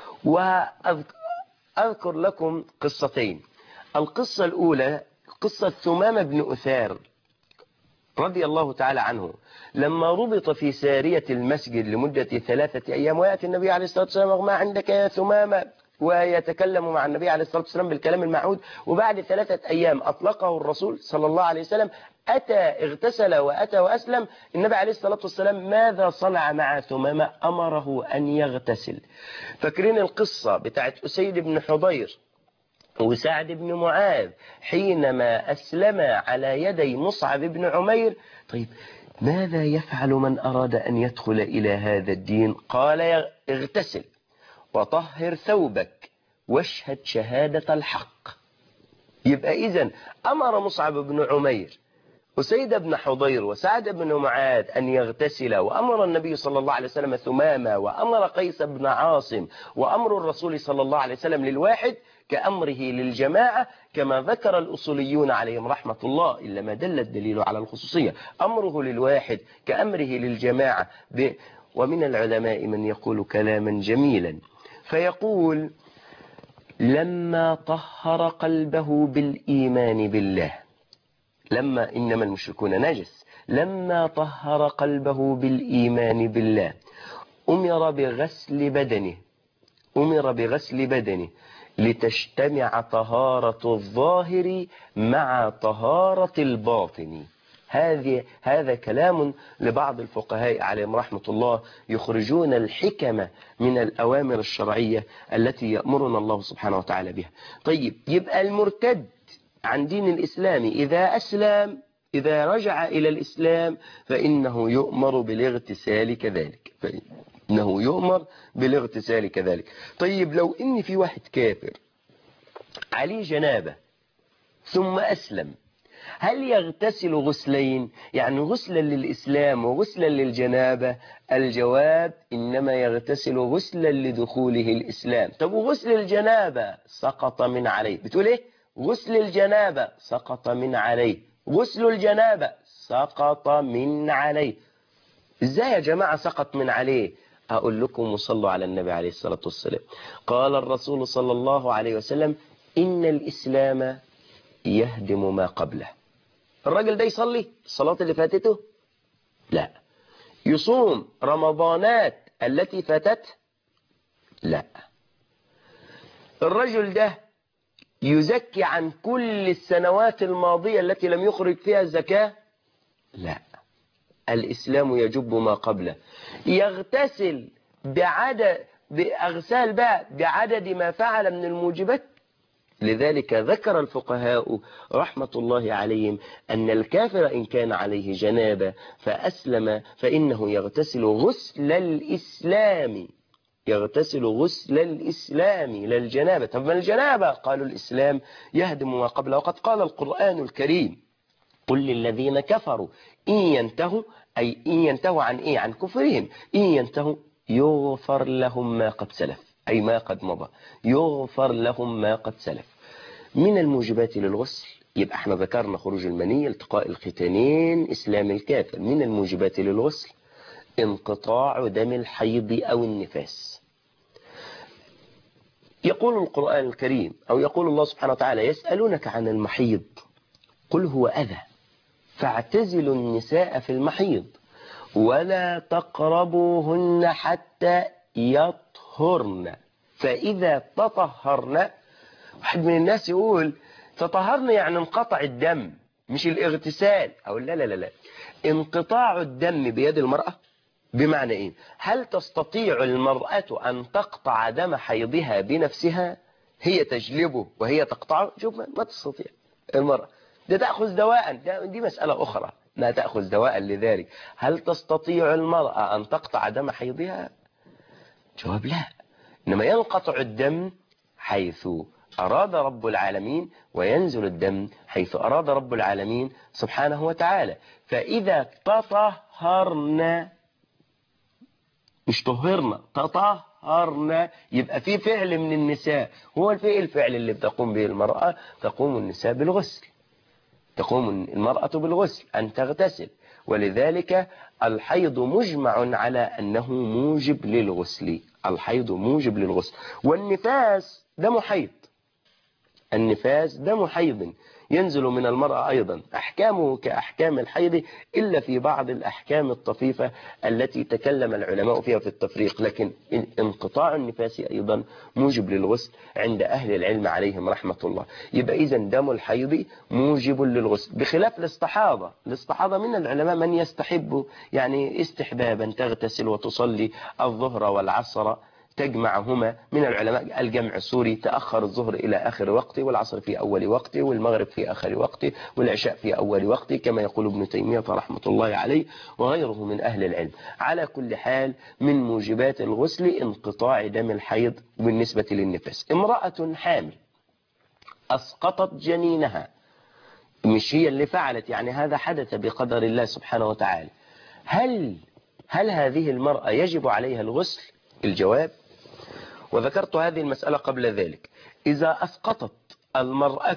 وأذكر لكم قصتين. القصة الأولى قصة ثمامة بن أثار رضي الله تعالى عنه، لما ربط في سارية المسجد لمدة 3 أيام، ويأتي النبي عليه الصلاة والسلام: ما عندك يا ثمامة؟ ويتكلم مع النبي عليه الصلاة والسلام بالكلام المعهود. وبعد 3 أيام أطلقه الرسول صلى الله عليه وسلم، أتى اغتسل وأتى وأسلم. النبي عليه الصلاة والسلام ماذا صنع مع ثمامة؟ أمره أن يغتسل. فاكرين القصة بتاعت أسيد بن حضير وسعد بن معاذ حينما أسلم على يدي مصعب بن عمير؟ طيب ماذا يفعل من أراد أن يدخل إلى هذا الدين؟ قال: اغتسل وطهر ثوبك واشهد شهادة الحق. يبقى إذن أمر مصعب بن عمير أسيد بن حضير وسعد بن معاذ أن يغتسل، وأمر النبي صلى الله عليه وسلم ثمامة، وأمر قيس بن عاصم، وأمر الرسول صلى الله عليه وسلم للواحد كأمره للجماعة، كما ذكر الأصوليون عليهم رحمة الله، إلا ما دل الدليل على الخصوصية. أمره للواحد كأمره للجماعة. ومن العلماء من يقول كلاما جميلا فيقول: لما طهر قلبه بالإيمان بالله، لما إنما المشركون نجس، لما طهر قلبه بالإيمان بالله أمر بغسل بدنه لتجتمع طهارة الظاهر مع طهارة الباطن. هذا كلام لبعض الفقهاء عليهم رحمة الله، يخرجون الحكمة من الأوامر الشرعية التي يأمرنا الله سبحانه وتعالى بها. طيب يبقى المرتد عن دين الإسلام إذا أسلم، إذا رجع إلى الإسلام، فإنه يؤمر بالاغتسال كذلك. طيب لو إن في واحد كافر عليه جنابة ثم أسلم، هل يغتسل غسلين؟ يعني غسلا للإسلام وغسلا للجنابة؟ الجواب: إنما يغتسل غسلا لدخوله الإسلام. طب وغسل الجنابة سقط من عليه. بتقول إيه؟ غسل الجنابة سقط من عليه. غسل الجنابة سقط من عليه. إزاي يا جماعة سقط من عليه؟ أقول لكم: وصلوا على النبي عليه الصلاة والسلام. قال الرسول صلى الله عليه وسلم: إن الإسلام يهدم ما قبله. الراجل ده يصلي الصلاة اللي فاتته؟ لا. يصوم رمضانات التي فاتته؟ لا. الرجل ده يزكي عن كل السنوات الماضية التي لم يخرج فيها الزكاة؟ لا. الإسلام يجب ما قبله. يغتسل بعدد ما فعل من الموجبات. لذلك ذكر الفقهاء رحمة الله عليهم أن الكافر إن كان عليه جنابة فأسلم فإنه يغتسل غسل الإسلام للجنابة. طب ما الجنابة؟ قالوا الإسلام يهدم ما قبله. وقد قال القرآن الكريم: قل للذين كفروا إن ينتهوا، أي إن ينتهوا عن إيه؟ عن كفرهم. إن ينتهوا يغفر لهم ما قد سلف، أي ما قد مضى، يغفر لهم ما قد سلف. من الموجبات للغسل، يبقى احنا ذكرنا خروج المني، التقاء الختانين، إسلام الكافر. من الموجبات للغسل انقطاع دم الحيض أو النفاس. يقول القرآن الكريم، أو يقول الله سبحانه وتعالى: يسألونك عن المحيض قل هو أذى فاعتزلوا النساء في المحيض ولا تقربوهن حتى يطهرن فإذا تطهرن. واحد من الناس يقول تطهرن يعني انقطع الدم مش الاغتسال. أو لا، انقطاع الدم بيد المرأة. بمعنى إيه؟ هل تستطيع المرأة أن تقطع دم حيضها بنفسها؟ هي تجلبه وهي تقطعه، شوف ما تستطيع المرأة. ده تأخذ دواء، دي مسألة أخرى، لا تأخذ دواء لذلك. هل تستطيع المرأة أن تقطع دم حيضها؟ جواب لا. إنما ينقطع الدم حيث أراد رب العالمين، وينزل الدم حيث أراد رب العالمين سبحانه وتعالى. فإذا تطهرنا، مش طهرنا، تطهرنا، يبقى في فعل من النساء. هو الفعل اللي بتقوم به المرأة، تقوم النساء بالغسل، تقوم المرأة بالغسل، أن تغتسل. ولذلك الحيض مجمع على أنه موجب للغسل، الحيض موجب للغسل. والنفاس دم حيض، النفاس دم حيض ينزل من المرأة أيضا، أحكامه كأحكام الحيض إلا في بعض الأحكام الطفيفة التي تكلم العلماء فيها في التفريق. لكن انقطاع النفاس أيضا موجب للغسل عند أهل العلم عليهم رحمة الله. يبقى إذن دم الحيض موجب للغسل، بخلاف الاستحاضة. الاستحاضة من العلماء من يستحب يعني استحبابا تغتسل وتصلي الظهر والعصر، تجمعهما. من العلماء الجمع السوري، تأخر الظهر إلى آخر وقته، والعصر في أول وقته، والمغرب في آخر وقته، والعشاء في أول وقته، كما يقول ابن تيمية رحمة الله عليه وغيره من أهل العلم. على كل حال، من موجبات الغسل انقطاع دم الحيض بالنسبة للنفاس. امرأة حامل أسقطت جنينها، مش هي اللي فعلت، يعني هذا حدث بقدر الله سبحانه وتعالى. هل هذه المرأة يجب عليها الغسل؟ الجواب، وذكرت هذه المسألة قبل ذلك، إذا أسقطت المرأة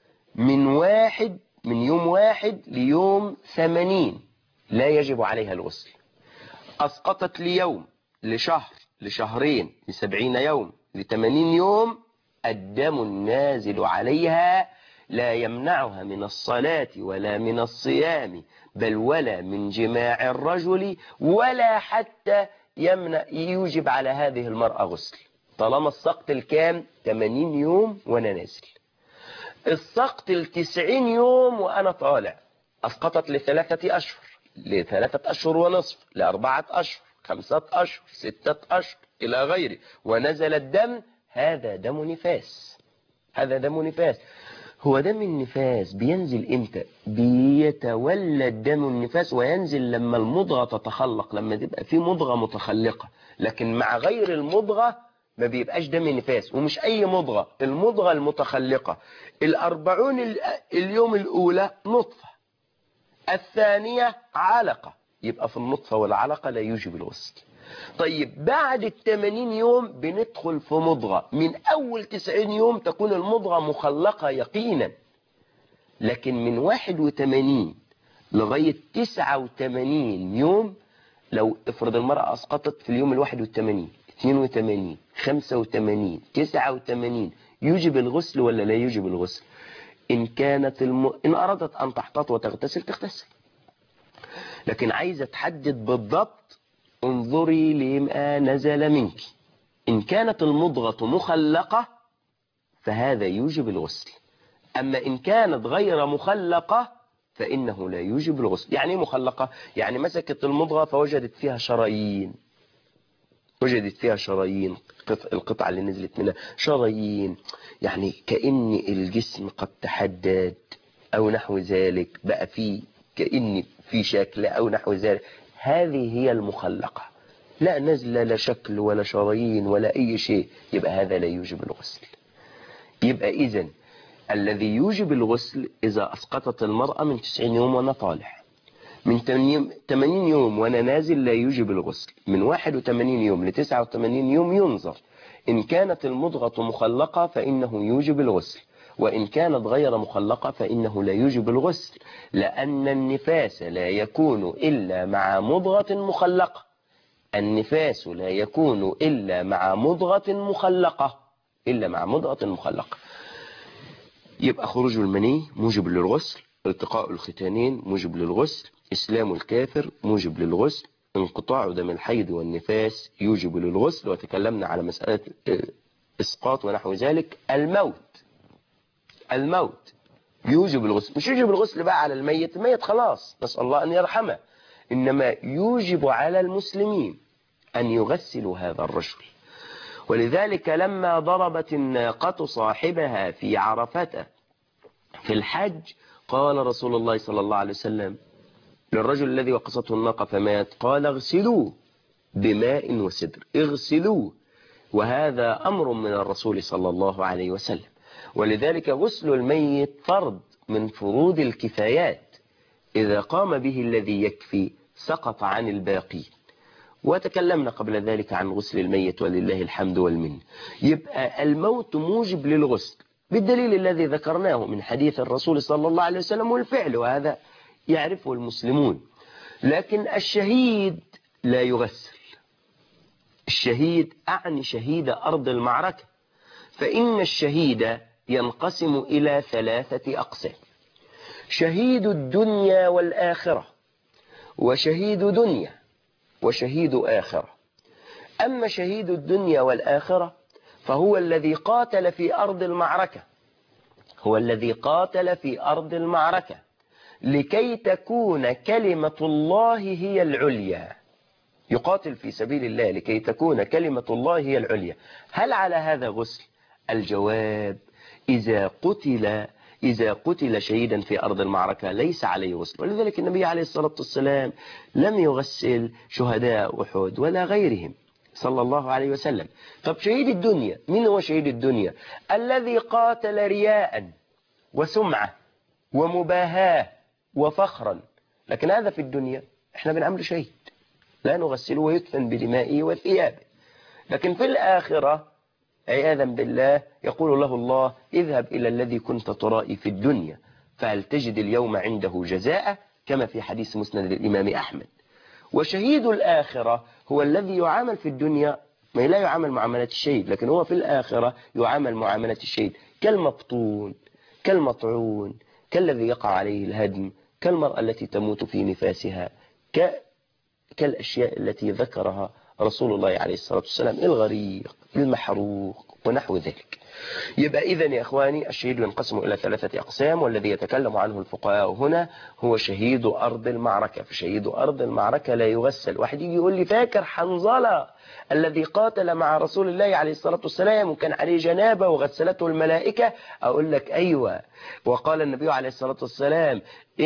من يوم 1 ليوم 80 لا يجب عليها الغسل. أسقطت ليوم، لشهر، لشهرين، ل70 يوم، ل80 يوم، الدم النازل عليها لا يمنعها من الصلاة ولا من الصيام، بل ولا من جماع الرجل، ولا حتى يوجب على هذه المرأة غسل، طالما السقط الكام 80 يوم وأنا نازل. السقط 90 يوم وأنا طالع، أسقطت ل3 أشهر، ل3 أشهر ونصف، ل4 أشهر، 5 أشهر، 6 أشهر إلى غيره، ونزل الدم، هذا دم نفاس، هذا دم نفاس. هو دم النفاس بينزل امتى؟ بيتولد دم النفاس وينزل لما المضغة تتخلق، لما تبقى في مضغة متخلقة. لكن مع غير المضغة ما بيبقاش دم نفاس، ومش أي مضغة، المضغة المتخلقة. 40 اليوم الأولى نطفة، الثانية علقة، يبقى في النطفة والعلقة لا يوجب الغسل. طيب بعد 80 يوم بندخل في مضغة، من أول 90 يوم تكون المضغة مخلقة يقينا. لكن من 81 لغاية 89 يوم، لو افرض المرأة أسقطت في اليوم 81 82 85 89، يوجب الغسل ولا لا يوجب الغسل؟ إن أرادت أن تحتاط وتغتسل تغتسل، لكن عايزة تحدد بالضبط، انظري لما نزل منك. إن كانت المضغة مخلقة فهذا يوجب الغسل، أما إن كانت غير مخلقة فإنه لا يوجب الغسل. يعني مخلقة، يعني مسكت المضغة فوجدت فيها شرايين، وجدت فيها شرايين، القطعة اللي نزلت منها شرايين، يعني كأن الجسم قد تحدد أو نحو ذلك، بقى فيه كأن في شكل أو نحو ذلك، هذه هي المخلقة، لا نزل لا شكل ولا شرايين ولا أي شيء، يبقى هذا لا يوجب الغسل. يبقى إذن الذي يوجب الغسل إذا أسقطت المرأة من 90 يوم وأنا طالع، من 80 يوم وأنا نازل لا يوجب الغسل، من 81 يوم ل 89 يوم ينظر، إن كانت المضغة مخلقة فإنه يوجب الغسل، وإن كانت غير مخلقة فإنه لا يوجب الغسل، لأن النفاس لا يكون إلا مع مضغة مخلقة، النفاس لا يكون إلا مع مضغة مخلقة، إلا مع مضغة مخلقة. يبقى خروج المني موجب للغسل، التقاء الختانين موجب للغسل، إسلام الكافر موجب للغسل، انقطاع دم الحيض والنفاس يوجب للغسل، وتكلمنا على مسألة إسقاط ونحو ذلك. الموت يوجب الغسل، مش يوجب الغسل بقى على الميت، الميت خلاص نسأل الله أن يرحمه، إنما يوجب على المسلمين أن يغسلوا هذا الرجل. ولذلك لما ضربت الناقة صاحبها في عرفة في الحج قال رسول الله صلى الله عليه وسلم للرجل الذي وقصته الناقة فمات قال اغسلوه بماء وسدر، اغسلوه. وهذا أمر من الرسول صلى الله عليه وسلم. ولذلك غسل الميت فرض من فروض الكفايات، إذا قام به الذي يكفي سقط عن الباقي. وتكلمنا قبل ذلك عن غسل الميت ولله الحمد والمنه. يبقى الموت موجب للغسل بالدليل الذي ذكرناه من حديث الرسول صلى الله عليه وسلم والفعل، وهذا يعرفه المسلمون. لكن الشهيد لا يغسل. الشهيد أعني شهيد أرض المعركة، فإن الشهيد ينقسم إلى 3 أقسام: شهيد الدنيا والآخرة، وشهيد دنيا، وشهيد آخرة. أما شهيد الدنيا والآخرة فهو الذي قاتل في أرض المعركة، هو الذي قاتل في أرض المعركة لكي تكون كلمة الله هي العليا، يقاتل في سبيل الله لكي تكون كلمة الله هي العليا. هل على هذا غسل؟ الجواب: إذا قتل شهيدا في أرض المعركة ليس عليه غسل. ولذلك النبي عليه الصلاة والسلام لم يغسل شهداء أحد ولا غيرهم صلى الله عليه وسلم. طب شهيد الدنيا، من هو شهيد الدنيا؟ الذي قاتل رياء وسمعة ومباهاة وفخرا، لكن هذا في الدنيا احنا بنعمله شهيد، لا نغسله ويدفن بدمائه وثيابه. لكن في الآخرة عياذا بالله يقول له الله: اذهب إلى الذي كنت ترائي في الدنيا فهل تجد اليوم عنده جزاء، كما في حديث مسند الإمام أحمد. وشهيد الآخرة هو الذي يعامل في الدنيا ما لا يعامل معاملة الشهيد، لكن هو في الآخرة يعامل معاملة الشهيد، كالمبطون، كالمطعون، كالذي يقع عليه الهدم، كالمرأة التي تموت في نفاسها، كالأشياء التي ذكرها رسول الله عليه الصلاة والسلام، الغريق، المحروق ونحو ذلك. يبقى إذن يا إخواني الشهيد ينقسم إلى 3 أقسام، والذي يتكلم عنه الفقهاء هنا هو شهيد أرض المعركة. فشهيد أرض المعركة لا يغسل. واحد يجي يقول لي: فاكر حنظلة الذي قاتل مع رسول الله عليه الصلاة والسلام وكان عليه جنابة وغسلته الملائكة؟ أقول لك: أيوة، وقال النبي عليه الصلاة والسلام: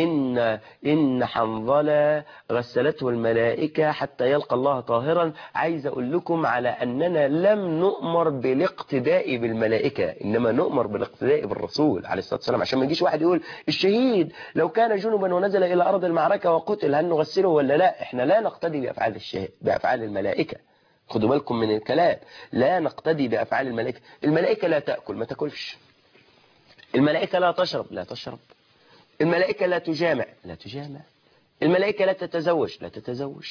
إن حنظلة غسلته الملائكة حتى يلقى الله طاهرا. عايز أقول لكم على أننا لم نؤمر بالاقتداء بالملائكة، إنما نؤمر بالاقتداء بالرسول عليه الصلاة والسلام، عشان ما يجيش واحد يقول الشهيد لو كان جنبا ونزل إلى أرض المعركة وقتل هل نغسله ولا لا؟ إحنا لا نقتدي بأفعال الملائكة. خدوا بالكم من الكلام، لا نقتدي بأفعال الملائكة. الملائكة لا تأكل، ما تأكلش. الملائكة لا تشرب، لا تشرب. الملائكة لا تجامع، لا تجامع. الملائكة لا تتزوج، لا تتزوج.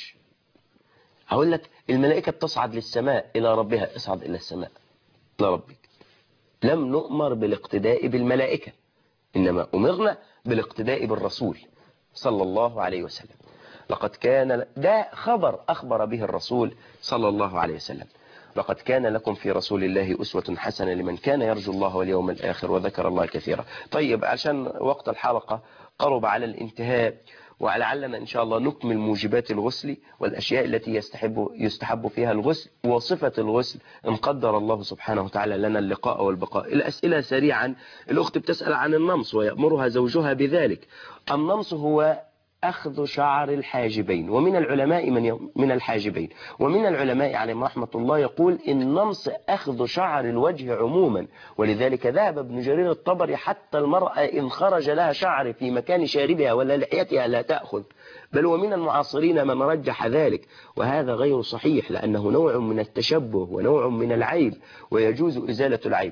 هقول لك: الملائكة تصعد للسماء إلى ربها، اصعد إلى السماء إلى ربك. لم نؤمر بالاقتداء بالملائكة، إنما أمرنا بالاقتداء بالرسول صلى الله عليه وسلم. لقد كان، ده خبر أخبر به الرسول صلى الله عليه وسلم: لقد كان لكم في رسول الله أسوة حسنة لمن كان يرجو الله واليوم الآخر وذكر الله كثيرا. طيب، عشان وقت الحلقة قرب على الانتهاء، ولعلنا إن شاء الله نكمل موجبات الغسل والأشياء التي يستحب فيها الغسل وصفة الغسل إن قدر الله سبحانه وتعالى لنا اللقاء والبقاء. الأسئلة سريعا. الأخت بتسأل عن النمص ويأمرها زوجها بذلك. النمص هو أخذ شعر الحاجبين، ومن العلماء من الحاجبين، ومن العلماء عليهم رحمة الله يقول إن النمص أخذ شعر الوجه عموما. ولذلك ذهب ابن جرير الطبري حتى المرأة إن خرج لها شعر في مكان شاربها ولا لحيتها لا تأخذ، بل ومن المعاصرين من رجح ذلك، وهذا غير صحيح لأنه نوع من التشبه ونوع من العيب، ويجوز إزالة العيب.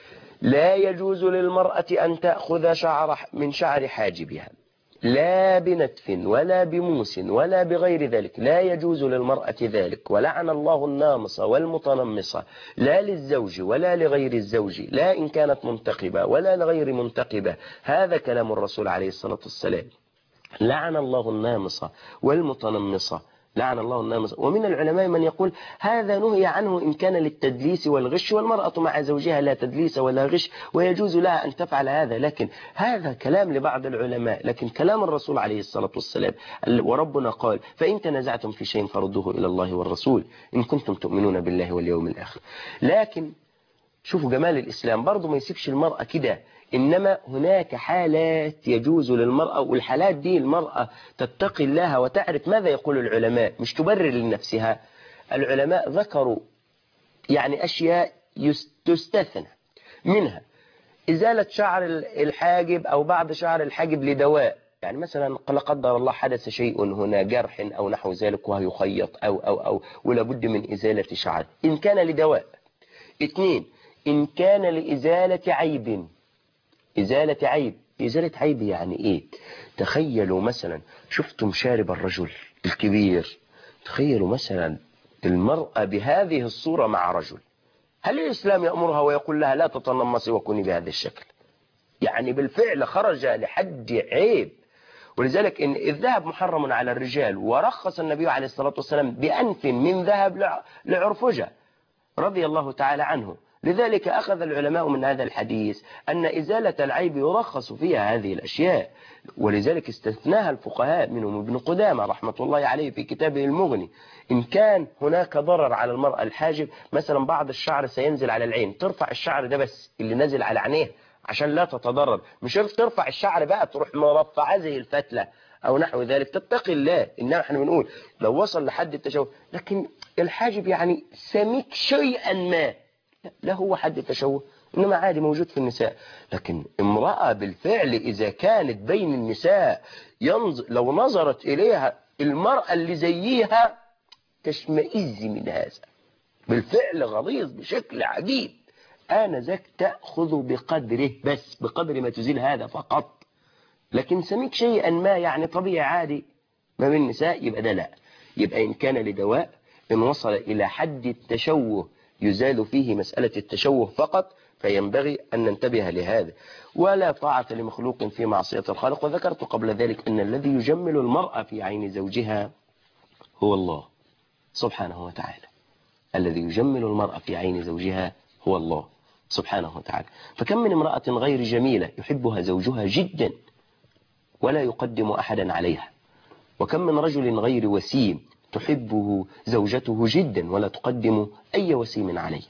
لا يجوز للمرأة أن تأخذ من شعر حاجبها، لا بنتف ولا بموس ولا بغير ذلك، لا يجوز للمرأة ذلك. ولعن الله النامص والمتنمصة، لا للزوج ولا لغير الزوج، لا إن كانت منتقبة ولا لغير منتقبة. هذا كلام الرسول عليه الصلاة والسلام: لعن الله النامصة والمتنمصة لعن الله النامص. ومن العلماء من يقول هذا نهي عنه إن كان للتدليس والغش، والمرأة مع زوجها لا تدليس ولا غش ويجوز لها أن تفعل هذا. لكن هذا كلام لبعض العلماء، لكن كلام الرسول عليه الصلاة والسلام، وربنا قال فإن تنازعتم في شيء فردوه إلى الله والرسول إن كنتم تؤمنون بالله واليوم الآخر. لكن شوفوا جمال الإسلام، برضو ما يسيبش المرأة كده، إنما هناك حالات يجوز للمرأة، والحالات دي المرأة تتقي الله وتعرف ماذا يقول العلماء، مش تبرر لنفسها. العلماء ذكروا يعني أشياء تستثنى منها إزالة شعر الحاجب أو بعض شعر الحاجب لدواء، يعني مثلا لا قدر الله حدث شيء هنا جرح أو نحو ذلك ويخيط أو ولابد من إزالة شعر إن كان لدواء. 2 إن كان لإزالة عيب. إزالة عيب، إزالة عيب يعني إيه؟ تخيلوا مثلا شفتم شارب الرجل الكبير، تخيلوا مثلا المرأة بهذه الصورة مع رجل، هل الإسلام يأمرها ويقول لها لا تتنمصي وكوني بهذا الشكل؟ يعني بالفعل خرج لحد عيب. ولذلك إن الذهب محرم على الرجال، ورخص النبي عليه الصلاة والسلام بأنف من ذهب لعرفجة رضي الله تعالى عنه. لذلك أخذ العلماء من هذا الحديث أن إزالة العيب يرخص فيها هذه الأشياء، ولذلك استثناها الفقهاء منهم ابن قدامة رحمة الله عليه في كتابه المغني. إن كان هناك ضرر على المرأة الحاجب، مثلا بعض الشعر سينزل على العين، ترفع الشعر ده بس اللي نزل على عينيه عشان لا تتضرر، مش ترفع الشعر بقى تروح مرفعة زي الفتلة أو نحو ذلك، تتقي الله. إنما احنا بنقول لو وصل لحد التشوه، لكن الحاجب يعني سميك شيئا ما، لا هو حد التشوه، إنما عادي موجود في النساء. لكن امرأة بالفعل إذا كانت بين النساء لو نظرت إليها المرأة اللي زيها تشمئز من هذا، بالفعل غليظ بشكل عجيب. آنذاك تأخذ بقدره، بس بقدر ما تزيل هذا فقط. لكن سميك شيئا ما يعني طبيعي عادي ما بين النساء، يبقى ده لا. يبقى إن كان لدواء، إن وصل إلى حد التشوه يزال فيه مسألة التشوه فقط، فينبغي أن ننتبه لهذا. ولا طاعة لمخلوق في معصية الخالق. وذكرت قبل ذلك أن الذي يجمل المرأة في عين زوجها هو الله سبحانه وتعالى. الذي يجمل المرأة في عين زوجها هو الله سبحانه وتعالى. فكم من امرأة غير جميلة يحبها زوجها جدا ولا يقدم أحدا عليها، وكم من رجل غير وسيم تحبه زوجته جدا ولا تقدم أي وسيم عليه.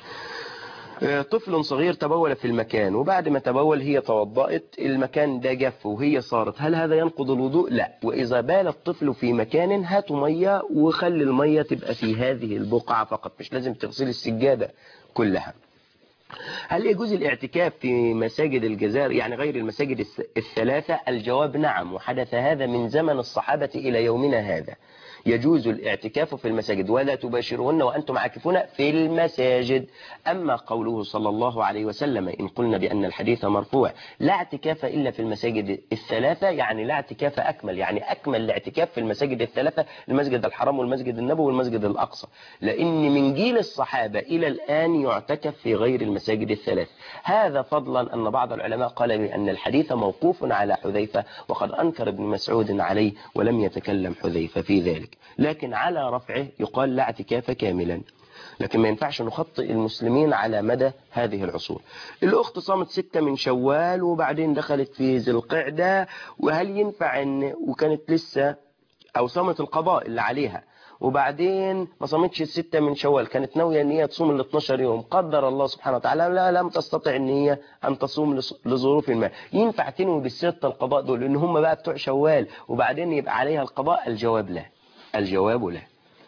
طفل صغير تبول في المكان، وبعد ما تبول هي توضأت، المكان ده جف وهي صارت، هل هذا ينقض الوضوء؟ لا. وإذا بال الطفل في مكان هاتوا مية وخلي المية تبقى في هذه البقعة فقط، مش لازم تغسل السجادة كلها. هل يجوز الاعتكاف في مساجد الجزائر يعني غير المساجد الثلاثة؟ الجواب نعم، وحدث هذا من زمن الصحابة إلى يومنا هذا. يجوز الاعتكاف في المساجد، ولا تباشرون وأنتم عاكفون في المساجد. أما قوله صلى الله عليه وسلم إن قلنا بأن الحديث مرفوع لا اعتكاف إلا في المساجد الثلاثة، يعني لا اعتكاف أكمل، يعني أكمل الاعتكاف في المساجد الثلاثة، المسجد الحرام والمسجد النبوي والمسجد الأقصى، لأن من جيل الصحابة إلى الآن يعتكف في غير المساجد الثلاث. هذا فضلا أن بعض العلماء قال بأن الحديث موقوف على حذيفة، وقد أنكر ابن مسعود عليه ولم يتكلم حذيفة في ذلك، لكن على رفعه يقال لا اعتكاف كاملا. لكن ما ينفعش نخطئ المسلمين على مدى هذه العصور. الأخت صامت 6 من شوال وبعدين دخلت في ذي القعدة، وهل ينفع وكانت لسه أو صامت القضاء اللي عليها وبعدين ما صامتش 6 من شوال، كانت ناوية ان هي تصوم ال 12 يوم، قدر الله سبحانه وتعالى لا لم تستطع ان هي ان تصوم لظروف ما، ينفع تنوي بالستة القضاء دول لان هم بقى بتوع شوال وبعدين يبقى عليها القضاء؟ الجواب لا، الجواب لا،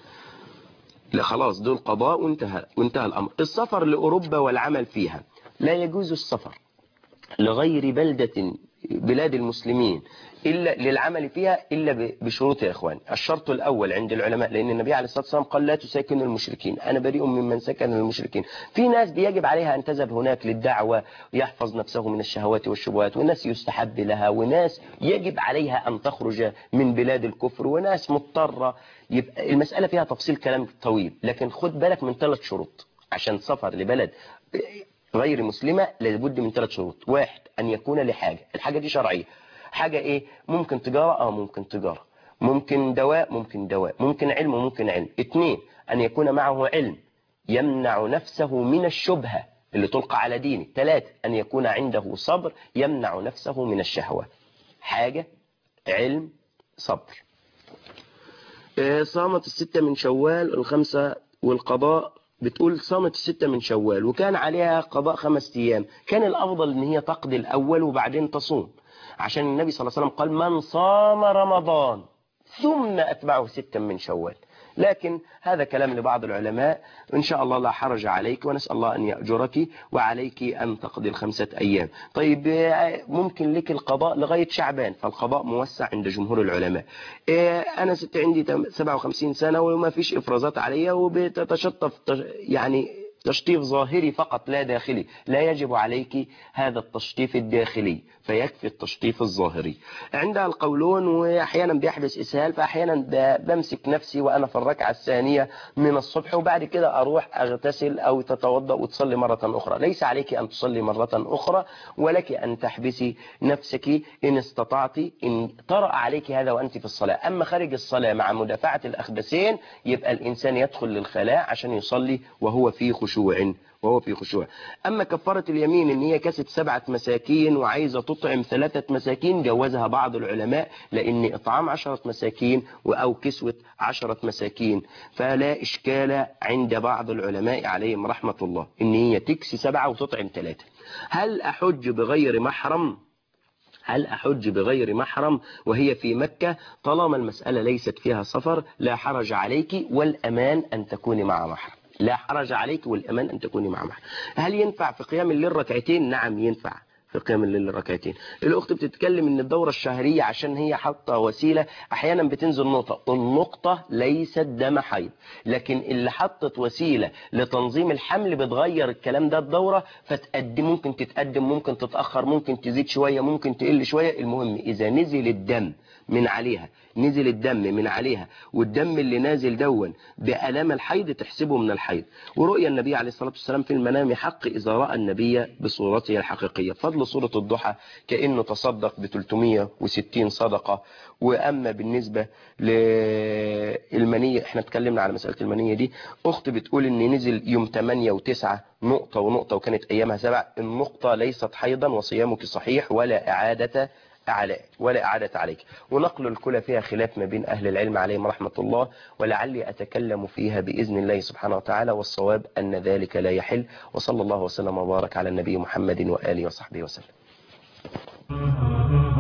لا خلاص دول قضاء وانتهى الامر. السفر لاوروبا والعمل فيها، لا يجوز السفر لغير بلاد المسلمين إلا للعمل فيها إلا بشروط يا إخوان. الشرط الأول عند العلماء، لأن النبي عليه الصلاة والسلام قال لا تساكنوا المشركين، أنا بريء ممن سكن المشركين. في ناس بيجب عليها أن تذهب هناك للدعوة يحفظ نفسه من الشهوات والشبهات، وناس يستحب لها، وناس يجب عليها أن تخرج من بلاد الكفر، وناس مضطرة. يبقى المسألة فيها تفصيل كلام طويل، لكن خد بالك من 3 شروط عشان سفر لبلد غير مسلمة. لابد من 3 شروط. 1 أن يكون لحاجة، الحاجة دي شرعية. حاجة إيه؟ ممكن تجارة، ممكن تجارة، ممكن دواء ممكن دواء، ممكن علم وممكن علم. 2 أن يكون معه علم يمنع نفسه من الشبهة اللي تلقى على دينه. 3 أن يكون عنده صبر يمنع نفسه من الشهوة. حاجة، علم، صبر. صامت 6 من شوال، ال5 والقضاء. بتقول صامت 6 من شوال وكان عليها قضاء 5 أيام، كان الأفضل ان هي تقضي الأول وبعدين تصوم، عشان النبي صلى الله عليه وسلم قال من صام رمضان ثم أتبعه 6 من شوال. لكن هذا كلام لبعض العلماء. إن شاء الله لا حرج عليك، ونسأل الله أن يأجرك، وعليك أن تقضي ال5 أيام. طيب ممكن لك القضاء لغاية شعبان، فالقضاء موسع عند جمهور العلماء. أنا ست عندي 57 سنة وما فيش إفرازات عليا، وبتتشطف يعني تشطيف ظاهري فقط لا داخلي، لا يجب عليك هذا التشطيف الداخلي، فيكفي التشطيف الظاهري. عندها القولون وأحيانا بيحدث إسهال، فأحيانا بمسك نفسي وأنا في الركعة الثانية من الصبح، وبعد كده أروح أغتسل أو تتوضأ وتصلي مرة أخرى. ليس عليك أن تصلي مرة أخرى، ولك أن تحبسي نفسك إن استطعت، إن طرأ عليك هذا وأنت في الصلاة. أما خارج الصلاة مع مدافعة الأخبثين يبقى الإنسان يدخل للخلاء عشان يصلي وهو في خشوع. أما كفارة اليمين إن هي كست 7 مساكين وعايزة تطعم 3 مساكين، جوزها بعض العلماء، لأن إطعام 10 مساكين أو كسوة 10 مساكين فلا إشكال عند بعض العلماء عليهم رحمة الله إن هي تكسي 7 وتطعم 3. هل أحج بغير محرم وهي في مكة؟ طالما المسألة ليست فيها سفر لا حرج عليك، والأمان أن تكوني مع محرم. لا حرج عليك والأمان أن تكوني مع محرم. هل ينفع في قيام الليل ركعتين؟ نعم ينفع في قيام الليل ركعتين. الأخت بتتكلم إن الدورة الشهرية عشان هي حاطة وسيلة أحيانا بتنزل نقطة، النقطة ليست دم حيض، لكن اللي حطت وسيلة لتنظيم الحمل بتغير الكلام ده الدورة، فتقدم ممكن تتقدم ممكن تتأخر ممكن تزيد شوية ممكن تقل شوية. المهم إذا نزل الدم من عليها والدم اللي نازل دون بألام الحيض تحسبه من الحيض. ورؤيا النبي عليه الصلاة والسلام في المنام حق إذا رأى النبي بصورته الحقيقية. فضل صورة الضحى كأنه تصدق ب360 صدقة. وأما بالنسبة للمنية، احنا اتكلمنا على مسألة المنية دي. أخت بتقول إن نزل يوم 8 و9 نقطة ونقطة وكانت أيامها 7. النقطة ليست حيضا وصيامك صحيح ولا إعادة عليك. ونقل الكلى فيها خلاف ما بين أهل العلم عليهم رحمة الله، ولعلي أتكلم فيها بإذن الله سبحانه وتعالى، والصواب أن ذلك لا يحل. وصلى الله وسلم وبارك على النبي محمد وآله وصحبه وسلم.